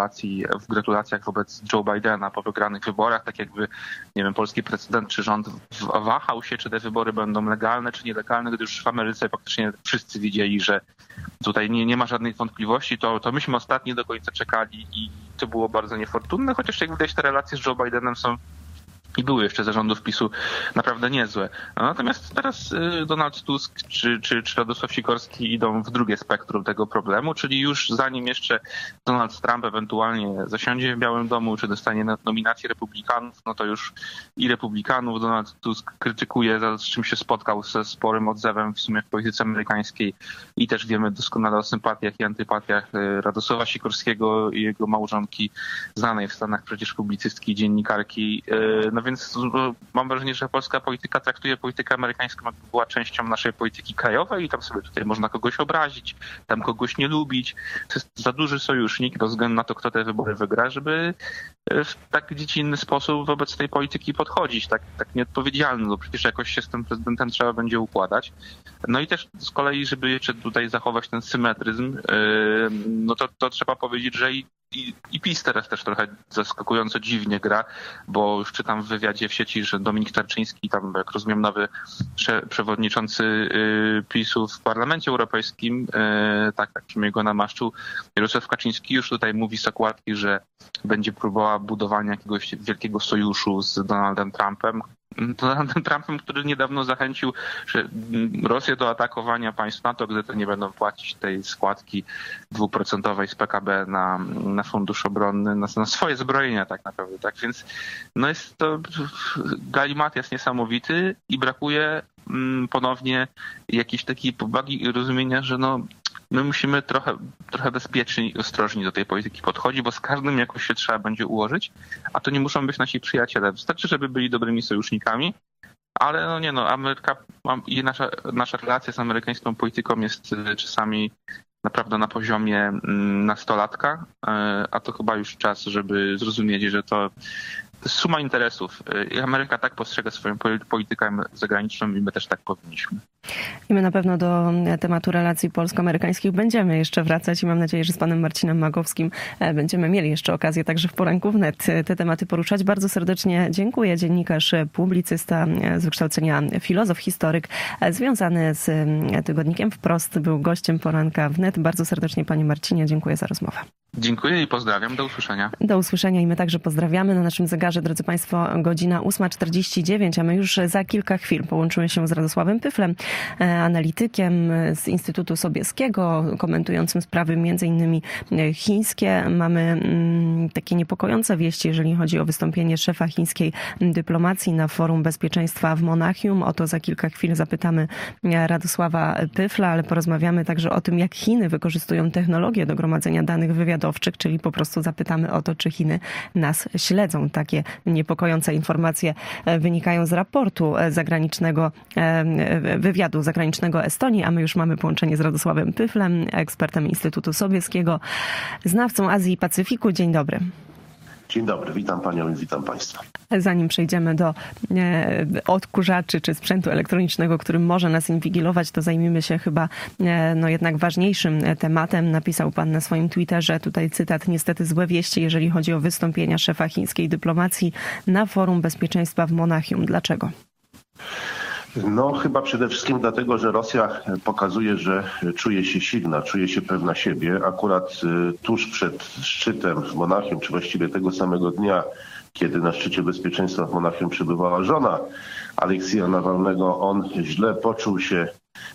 w gratulacjach wobec Joe Bidena po wygranych wyborach, tak jakby, nie wiem, polski prezydent czy rząd wahał się, czy te wybory będą legalne, czy nielegalne, gdy już w Ameryce praktycznie wszyscy widzieli, że tutaj nie ma żadnych wątpliwości, to myśmy ostatni do końca czekali i to było bardzo niefortunne, chociaż jak widać te relacje z Joe Bidenem są i były jeszcze za rządów PiS-u naprawdę niezłe. Natomiast teraz Donald Tusk czy Radosław Sikorski idą w drugie spektrum tego problemu, czyli już zanim jeszcze Donald Trump ewentualnie zasiądzie w Białym Domu, czy dostanie nominację republikanów, no to już i republikanów Donald Tusk krytykuje, z czym się spotkał ze sporym odzewem w sumie w polityce amerykańskiej i też wiemy doskonale o sympatiach i antypatiach Radosława Sikorskiego i jego małżonki, znanej w Stanach przecież publicystki i dziennikarki. No więc mam wrażenie, że polska polityka traktuje politykę amerykańską, jakby była częścią naszej polityki krajowej i tam sobie tutaj można kogoś obrazić, tam kogoś nie lubić. To jest za duży sojusznik, bez względu na to, kto te wybory wygra, żeby w tak dziecinny sposób wobec tej polityki podchodzić, tak nieodpowiedzialny, bo przecież jakoś się z tym prezydentem trzeba będzie układać. No i też z kolei, żeby jeszcze tutaj zachować ten symetryzm, no to trzeba powiedzieć, że i PiS teraz też trochę zaskakująco dziwnie gra, bo już czytam w wywiadzie w sieci, że Dominik Tarczyński, tam jak rozumiem nowy przewodniczący PiS-u w Parlamencie Europejskim, tak przynajmniej go namaszczył, Jarosław Kaczyński już tutaj mówi z okładki, że będzie próbowała budowania jakiegoś wielkiego sojuszu z Donaldem Trumpem, który niedawno zachęcił Rosję do atakowania państw NATO, gdy to nie będą płacić tej składki 2% z PKB na fundusz obronny, na swoje zbrojenia tak naprawdę. Tak więc no jest to galimatias niesamowity i brakuje ponownie jakiejś takiej powagi i rozumienia, że my musimy trochę bezpiecznie i ostrożnie do tej polityki podchodzić, bo z każdym jakoś się trzeba będzie ułożyć, a to nie muszą być nasi przyjaciele. Wystarczy, żeby byli dobrymi sojusznikami, ale Ameryka i nasza relacja z amerykańską polityką jest czasami naprawdę na poziomie nastolatka, a to chyba już czas, żeby zrozumieć, że to suma interesów. Ameryka tak postrzega swoją politykę zagraniczną i my też tak powinniśmy. I my na pewno do tematu relacji polsko-amerykańskich będziemy jeszcze wracać i mam nadzieję, że z panem Marcinem Magowskim będziemy mieli jeszcze okazję także w poranku wnet te tematy poruszać. Bardzo serdecznie dziękuję. Dziennikarz, publicysta z wykształcenia, filozof, historyk związany z tygodnikiem Wprost był gościem poranka wnet. Bardzo serdecznie panie Marcinie dziękuję za rozmowę. Dziękuję i pozdrawiam. Do usłyszenia. Do usłyszenia i my także pozdrawiamy. Na naszym zegarze, drodzy Państwo, godzina 8:49, a my już za kilka chwil połączymy się z Radosławem Pyflem, analitykiem z Instytutu Sobieskiego, komentującym sprawy m.in. chińskie. Mamy takie niepokojące wieści, jeżeli chodzi o wystąpienie szefa chińskiej dyplomacji na Forum Bezpieczeństwa w Monachium. O to za kilka chwil zapytamy Radosława Pyfla, ale porozmawiamy także o tym, jak Chiny wykorzystują technologię do gromadzenia danych wywiadowczych, czyli po prostu zapytamy o to, czy Chiny nas śledzą. Takie niepokojące informacje wynikają z raportu zagranicznego, wywiadu zagranicznego Estonii, a my już mamy połączenie z Radosławem Pyflem, ekspertem Instytutu Sobieskiego, znawcą Azji i Pacyfiku. Dzień dobry. Dzień dobry, witam Panią i witam Państwa. Zanim przejdziemy do odkurzaczy czy sprzętu elektronicznego, którym może nas inwigilować, to zajmijmy się chyba jednak ważniejszym tematem. Napisał Pan na swoim Twitterze, tutaj cytat: niestety złe wieści, jeżeli chodzi o wystąpienia szefa chińskiej dyplomacji na Forum Bezpieczeństwa w Monachium. Dlaczego? No chyba przede wszystkim dlatego, że Rosja pokazuje, że czuje się silna, czuje się pewna siebie. Akurat tuż przed szczytem w Monachium, czy właściwie tego samego dnia, kiedy na szczycie bezpieczeństwa w Monachium przebywała żona Aleksieja Nawalnego, on źle poczuł się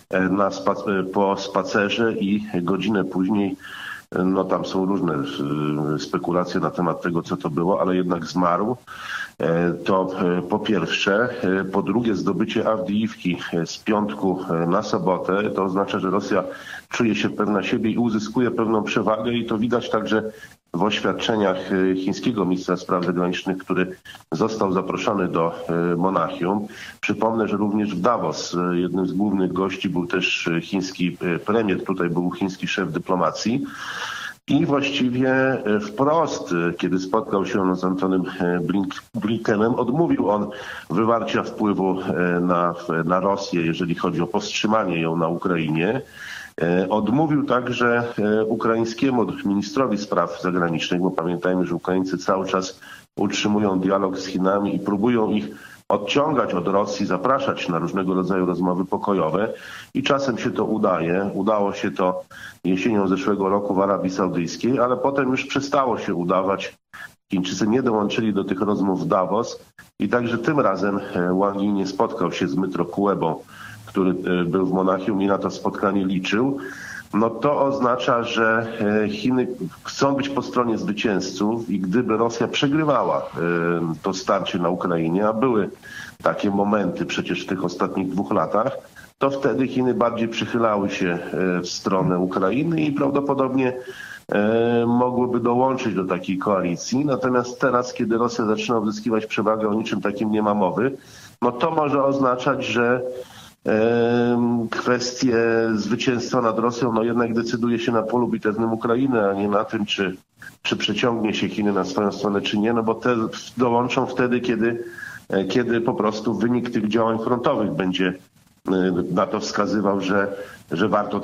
po spacerze i godzinę później, no tam są różne spekulacje na temat tego, co to było, ale jednak zmarł. To po pierwsze. Po drugie, zdobycie Awdijiwki z piątku na sobotę to oznacza, że Rosja czuje się pewna siebie i uzyskuje pewną przewagę, i to widać także w oświadczeniach chińskiego ministra spraw zagranicznych, który został zaproszony do Monachium. Przypomnę, że również w Davos jednym z głównych gości był też chiński premier, tutaj był chiński szef dyplomacji. I właściwie wprost, kiedy spotkał się on z Antonym Blinkenem, odmówił on wywarcia wpływu na Rosję, jeżeli chodzi o powstrzymanie ją na Ukrainie. Odmówił także ukraińskiemu ministrowi spraw zagranicznych, bo pamiętajmy, że Ukraińcy cały czas utrzymują dialog z Chinami i próbują ich odciągać od Rosji, zapraszać na różnego rodzaju rozmowy pokojowe i czasem się to udaje. Udało się to jesienią zeszłego roku w Arabii Saudyjskiej, ale potem już przestało się udawać. Chińczycy nie dołączyli do tych rozmów w Davos i także tym razem Wang Yi nie spotkał się z Dmytro Kulebą, który był w Monachium i na to spotkanie liczył. No to oznacza, że Chiny chcą być po stronie zwycięzców i gdyby Rosja przegrywała to starcie na Ukrainie, a były takie momenty przecież w tych ostatnich 2 latach, to wtedy Chiny bardziej przychylały się w stronę Ukrainy i prawdopodobnie mogłyby dołączyć do takiej koalicji. Natomiast teraz, kiedy Rosja zaczyna uzyskiwać przewagę, o niczym takim nie ma mowy, no to może oznaczać, że kwestie zwycięstwa nad Rosją no jednak decyduje się na polu bitewnym Ukrainy, a nie na tym, czy przeciągnie się Chiny na swoją stronę, czy nie, no bo te dołączą wtedy, kiedy po prostu wynik tych działań frontowych będzie na to wskazywał, że warto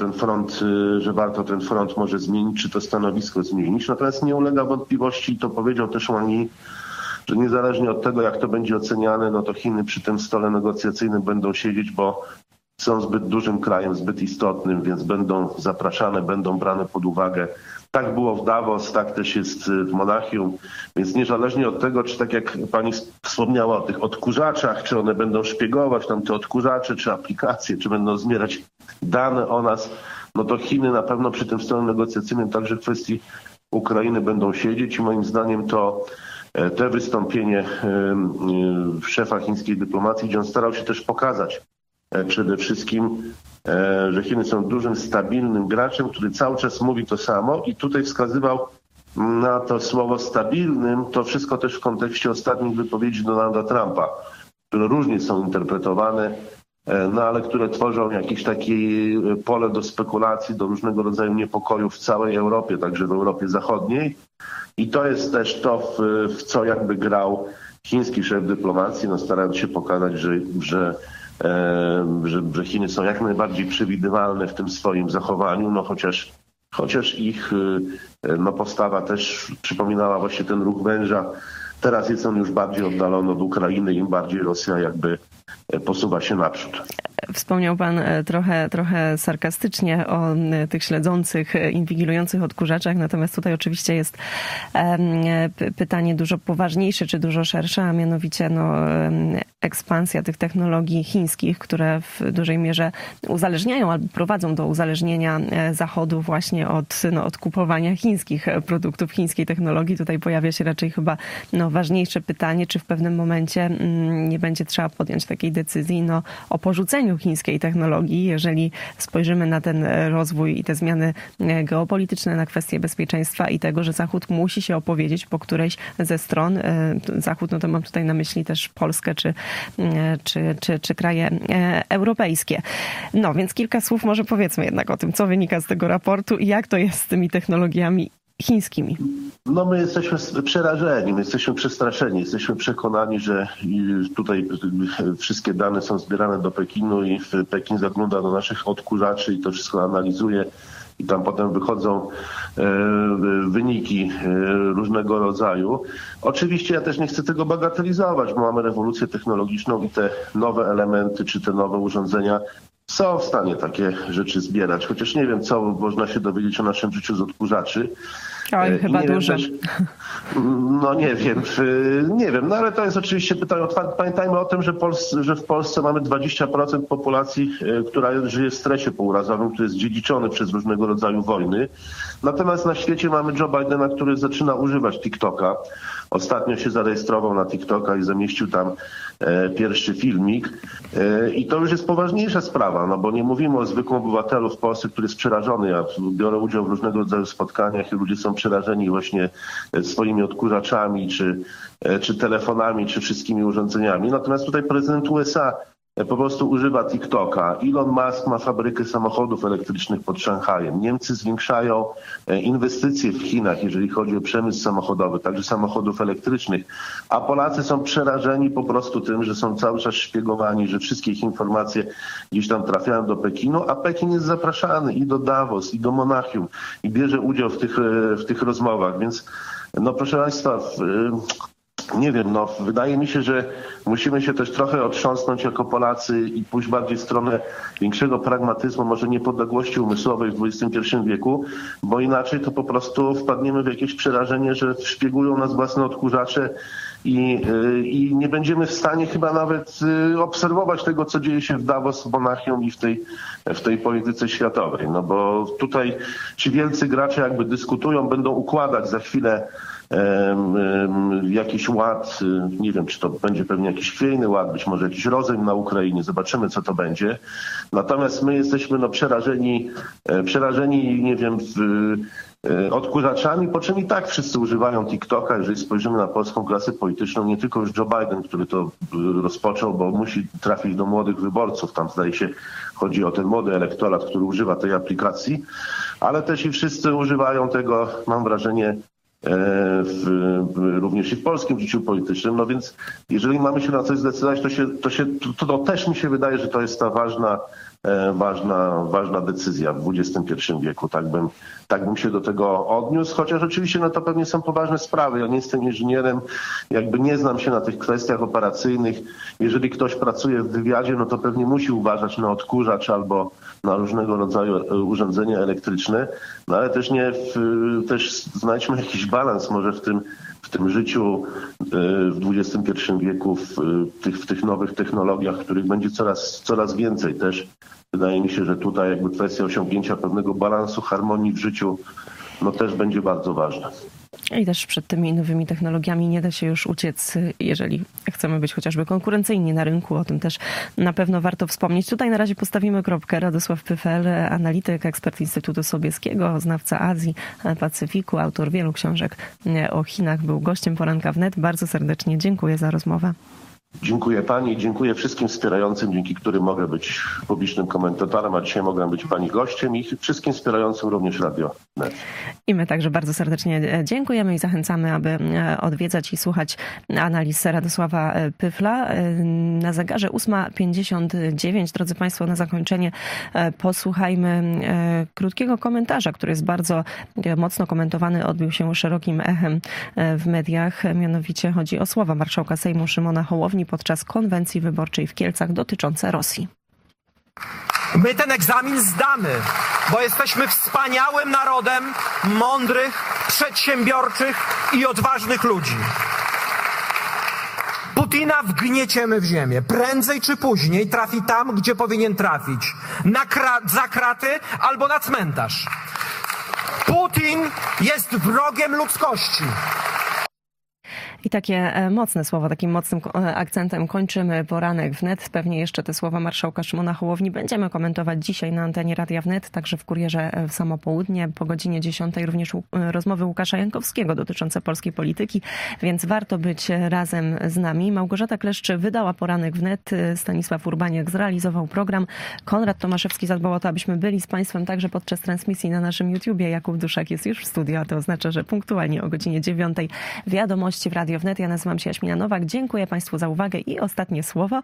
ten front może zmienić, czy to stanowisko zmienić. Natomiast nie ulega wątpliwości, i to powiedział też Wang Yi, że niezależnie od tego, jak to będzie oceniane, no to Chiny przy tym stole negocjacyjnym będą siedzieć, bo są zbyt dużym krajem, zbyt istotnym, więc będą zapraszane, będą brane pod uwagę. Tak było w Davos, tak też jest w Monachium, więc niezależnie od tego, czy tak jak pani wspomniała o tych odkurzaczach, czy one będą szpiegować, tam te odkurzacze, czy aplikacje, czy będą zbierać dane o nas, no to Chiny na pewno przy tym stole negocjacyjnym także w kwestii Ukrainy będą siedzieć i moim zdaniem to te wystąpienie szefa chińskiej dyplomacji, gdzie on starał się też pokazać przede wszystkim, że Chiny są dużym, stabilnym graczem, który cały czas mówi to samo i tutaj wskazywał na to słowo stabilnym, to wszystko też w kontekście ostatnich wypowiedzi Donalda Trumpa, które różnie są interpretowane, no ale które tworzą jakieś takie pole do spekulacji, do różnego rodzaju niepokojów w całej Europie, także w Europie Zachodniej. I to jest też to, w co jakby grał chiński szef dyplomacji, no starając się pokazać, że Chiny są jak najbardziej przewidywalne w tym swoim zachowaniu, no chociaż ich postawa też przypominała właśnie ten ruch węża. Teraz jest on już bardziej oddalony od Ukrainy, im bardziej Rosja jakby posuwa się naprzód. Wspomniał pan trochę sarkastycznie o tych śledzących, inwigilujących odkurzaczach, natomiast tutaj oczywiście jest pytanie dużo poważniejsze, czy dużo szersze, a mianowicie ekspansja tych technologii chińskich, które w dużej mierze uzależniają albo prowadzą do uzależnienia Zachodu właśnie od kupowania chińskich produktów, chińskiej technologii. Tutaj pojawia się raczej chyba ważniejsze pytanie, czy w pewnym momencie nie będzie trzeba podjąć takiej decyzji o porzuceniu chińskiej technologii, jeżeli spojrzymy na ten rozwój i te zmiany geopolityczne, na kwestie bezpieczeństwa i tego, że Zachód musi się opowiedzieć po którejś ze stron. Zachód, to mam tutaj na myśli też Polskę czy kraje europejskie. Więc kilka słów może powiedzmy jednak o tym, co wynika z tego raportu i jak to jest z tymi technologiami chińskimi. My jesteśmy przerażeni, my jesteśmy przestraszeni, jesteśmy przekonani, że tutaj wszystkie dane są zbierane do Pekinu i Pekin zagląda do naszych odkurzaczy i to wszystko analizuje i tam potem wychodzą wyniki różnego rodzaju. Oczywiście ja też nie chcę tego bagatelizować, bo mamy rewolucję technologiczną i te nowe elementy czy te nowe urządzenia są w stanie takie rzeczy zbierać, chociaż nie wiem, co można się dowiedzieć o naszym życiu z odkurzaczy. Oj, chyba dużo. Nie wiem, ale to jest oczywiście pytanie. Pamiętajmy o tym, że w Polsce mamy 20% populacji, która żyje w stresie pourazowym, który jest dziedziczony przez różnego rodzaju wojny. Natomiast na świecie mamy Joe Bidena, który zaczyna używać TikToka. Ostatnio się zarejestrował na TikToka i zamieścił tam pierwszy filmik. I to już jest poważniejsza sprawa, bo nie mówimy o zwykłym obywatelu w Polsce, który jest przerażony. Ja biorę udział w różnego rodzaju spotkaniach i ludzie są przerażeni właśnie swoimi odkurzaczami, czy telefonami, czy wszystkimi urządzeniami. Natomiast tutaj prezydent USA po prostu używa TikToka. Elon Musk ma fabrykę samochodów elektrycznych pod Szanghajem. Niemcy zwiększają inwestycje w Chinach, jeżeli chodzi o przemysł samochodowy, także samochodów elektrycznych. A Polacy są przerażeni po prostu tym, że są cały czas szpiegowani, że wszystkie ich informacje gdzieś tam trafiają do Pekinu, a Pekin jest zapraszany i do Davos, i do Monachium i bierze udział w tych rozmowach. Więc proszę Państwa, nie wiem, wydaje mi się, że musimy się też trochę otrząsnąć jako Polacy i pójść bardziej w stronę większego pragmatyzmu, może niepodległości umysłowej w XXI wieku, bo inaczej to po prostu wpadniemy w jakieś przerażenie, że szpiegują nas własne odkurzacze i nie będziemy w stanie chyba nawet obserwować tego, co dzieje się w Davos, w Monachium i w tej polityce światowej. Bo tutaj ci wielcy gracze jakby dyskutują, będą układać za chwilę jakiś ład, nie wiem, czy to będzie pewnie jakiś chwiejny ład, być może jakiś rozejm na Ukrainie, zobaczymy, co to będzie. Natomiast my jesteśmy przerażeni, nie wiem, odkurzaczami, po czym i tak wszyscy używają TikToka. Jeżeli spojrzymy na polską klasę polityczną, nie tylko już Joe Biden, który to rozpoczął, bo musi trafić do młodych wyborców, tam zdaje się chodzi o ten młody elektorat, który używa tej aplikacji, ale też i wszyscy używają tego, mam wrażenie, również i w polskim życiu politycznym. Więc jeżeli mamy się na coś zdecydować, to też mi się wydaje, że to jest ta ważna decyzja w XXI wieku. Tak bym się do tego odniósł, chociaż oczywiście to pewnie są poważne sprawy. Ja nie jestem inżynierem, jakby nie znam się na tych kwestiach operacyjnych. Jeżeli ktoś pracuje w wywiadzie, to pewnie musi uważać na odkurzacz albo na różnego rodzaju urządzenia elektryczne, ale też znajdźmy jakiś balans może w tym życiu w XXI wieku, w tych nowych technologiach, których będzie coraz więcej też. Wydaje mi się, że tutaj jakby kwestia osiągnięcia pewnego balansu, harmonii w życiu, też będzie bardzo ważna. I też przed tymi nowymi technologiami nie da się już uciec, jeżeli chcemy być chociażby konkurencyjni na rynku. O tym też na pewno warto wspomnieć. Tutaj na razie postawimy kropkę. Radosław Pyfel, analityk, ekspert Instytutu Sobieskiego, znawca Azji, Pacyfiku, autor wielu książek o Chinach, był gościem Poranka Wnet. Bardzo serdecznie dziękuję za rozmowę. Dziękuję Pani i dziękuję wszystkim wspierającym, dzięki którym mogę być publicznym komentatorem, a dzisiaj mogę być Pani gościem i wszystkim wspierającym również Radio Wnet. I my także bardzo serdecznie dziękujemy i zachęcamy, aby odwiedzać i słuchać analiz Radosława Pyfla. Na zegarze 8:59. Drodzy Państwo, na zakończenie posłuchajmy krótkiego komentarza, który jest bardzo mocno komentowany, odbił się szerokim echem w mediach. Mianowicie chodzi o słowa marszałka Sejmu Szymona Hołowni podczas konwencji wyborczej w Kielcach dotyczące Rosji. My ten egzamin zdamy, bo jesteśmy wspaniałym narodem mądrych, przedsiębiorczych i odważnych ludzi. Putina wgnieciemy w ziemię. Prędzej czy później trafi tam, gdzie powinien trafić. Za kraty albo na cmentarz. Putin jest wrogiem ludzkości. I takie mocne słowa, takim mocnym akcentem kończymy poranek wnet. Pewnie jeszcze te słowa marszałka Szymona Hołowni będziemy komentować dzisiaj na antenie Radia Wnet, także w Kurierze w samo południe. Po godzinie 10 również rozmowy Łukasza Jankowskiego dotyczące polskiej polityki, więc warto być razem z nami. Małgorzata Kleszcz wydała poranek wnet, Stanisław Urbaniak zrealizował program. Konrad Tomaszewski zadbał o to, abyśmy byli z Państwem także podczas transmisji na naszym YouTubie. Jakub Duszak jest już w studiu, a to oznacza, że punktualnie o godzinie 9 wiadomości w Radio Wnet. Ja nazywam się Jaśmina Nowak. Dziękuję Państwu za uwagę i ostatnie słowo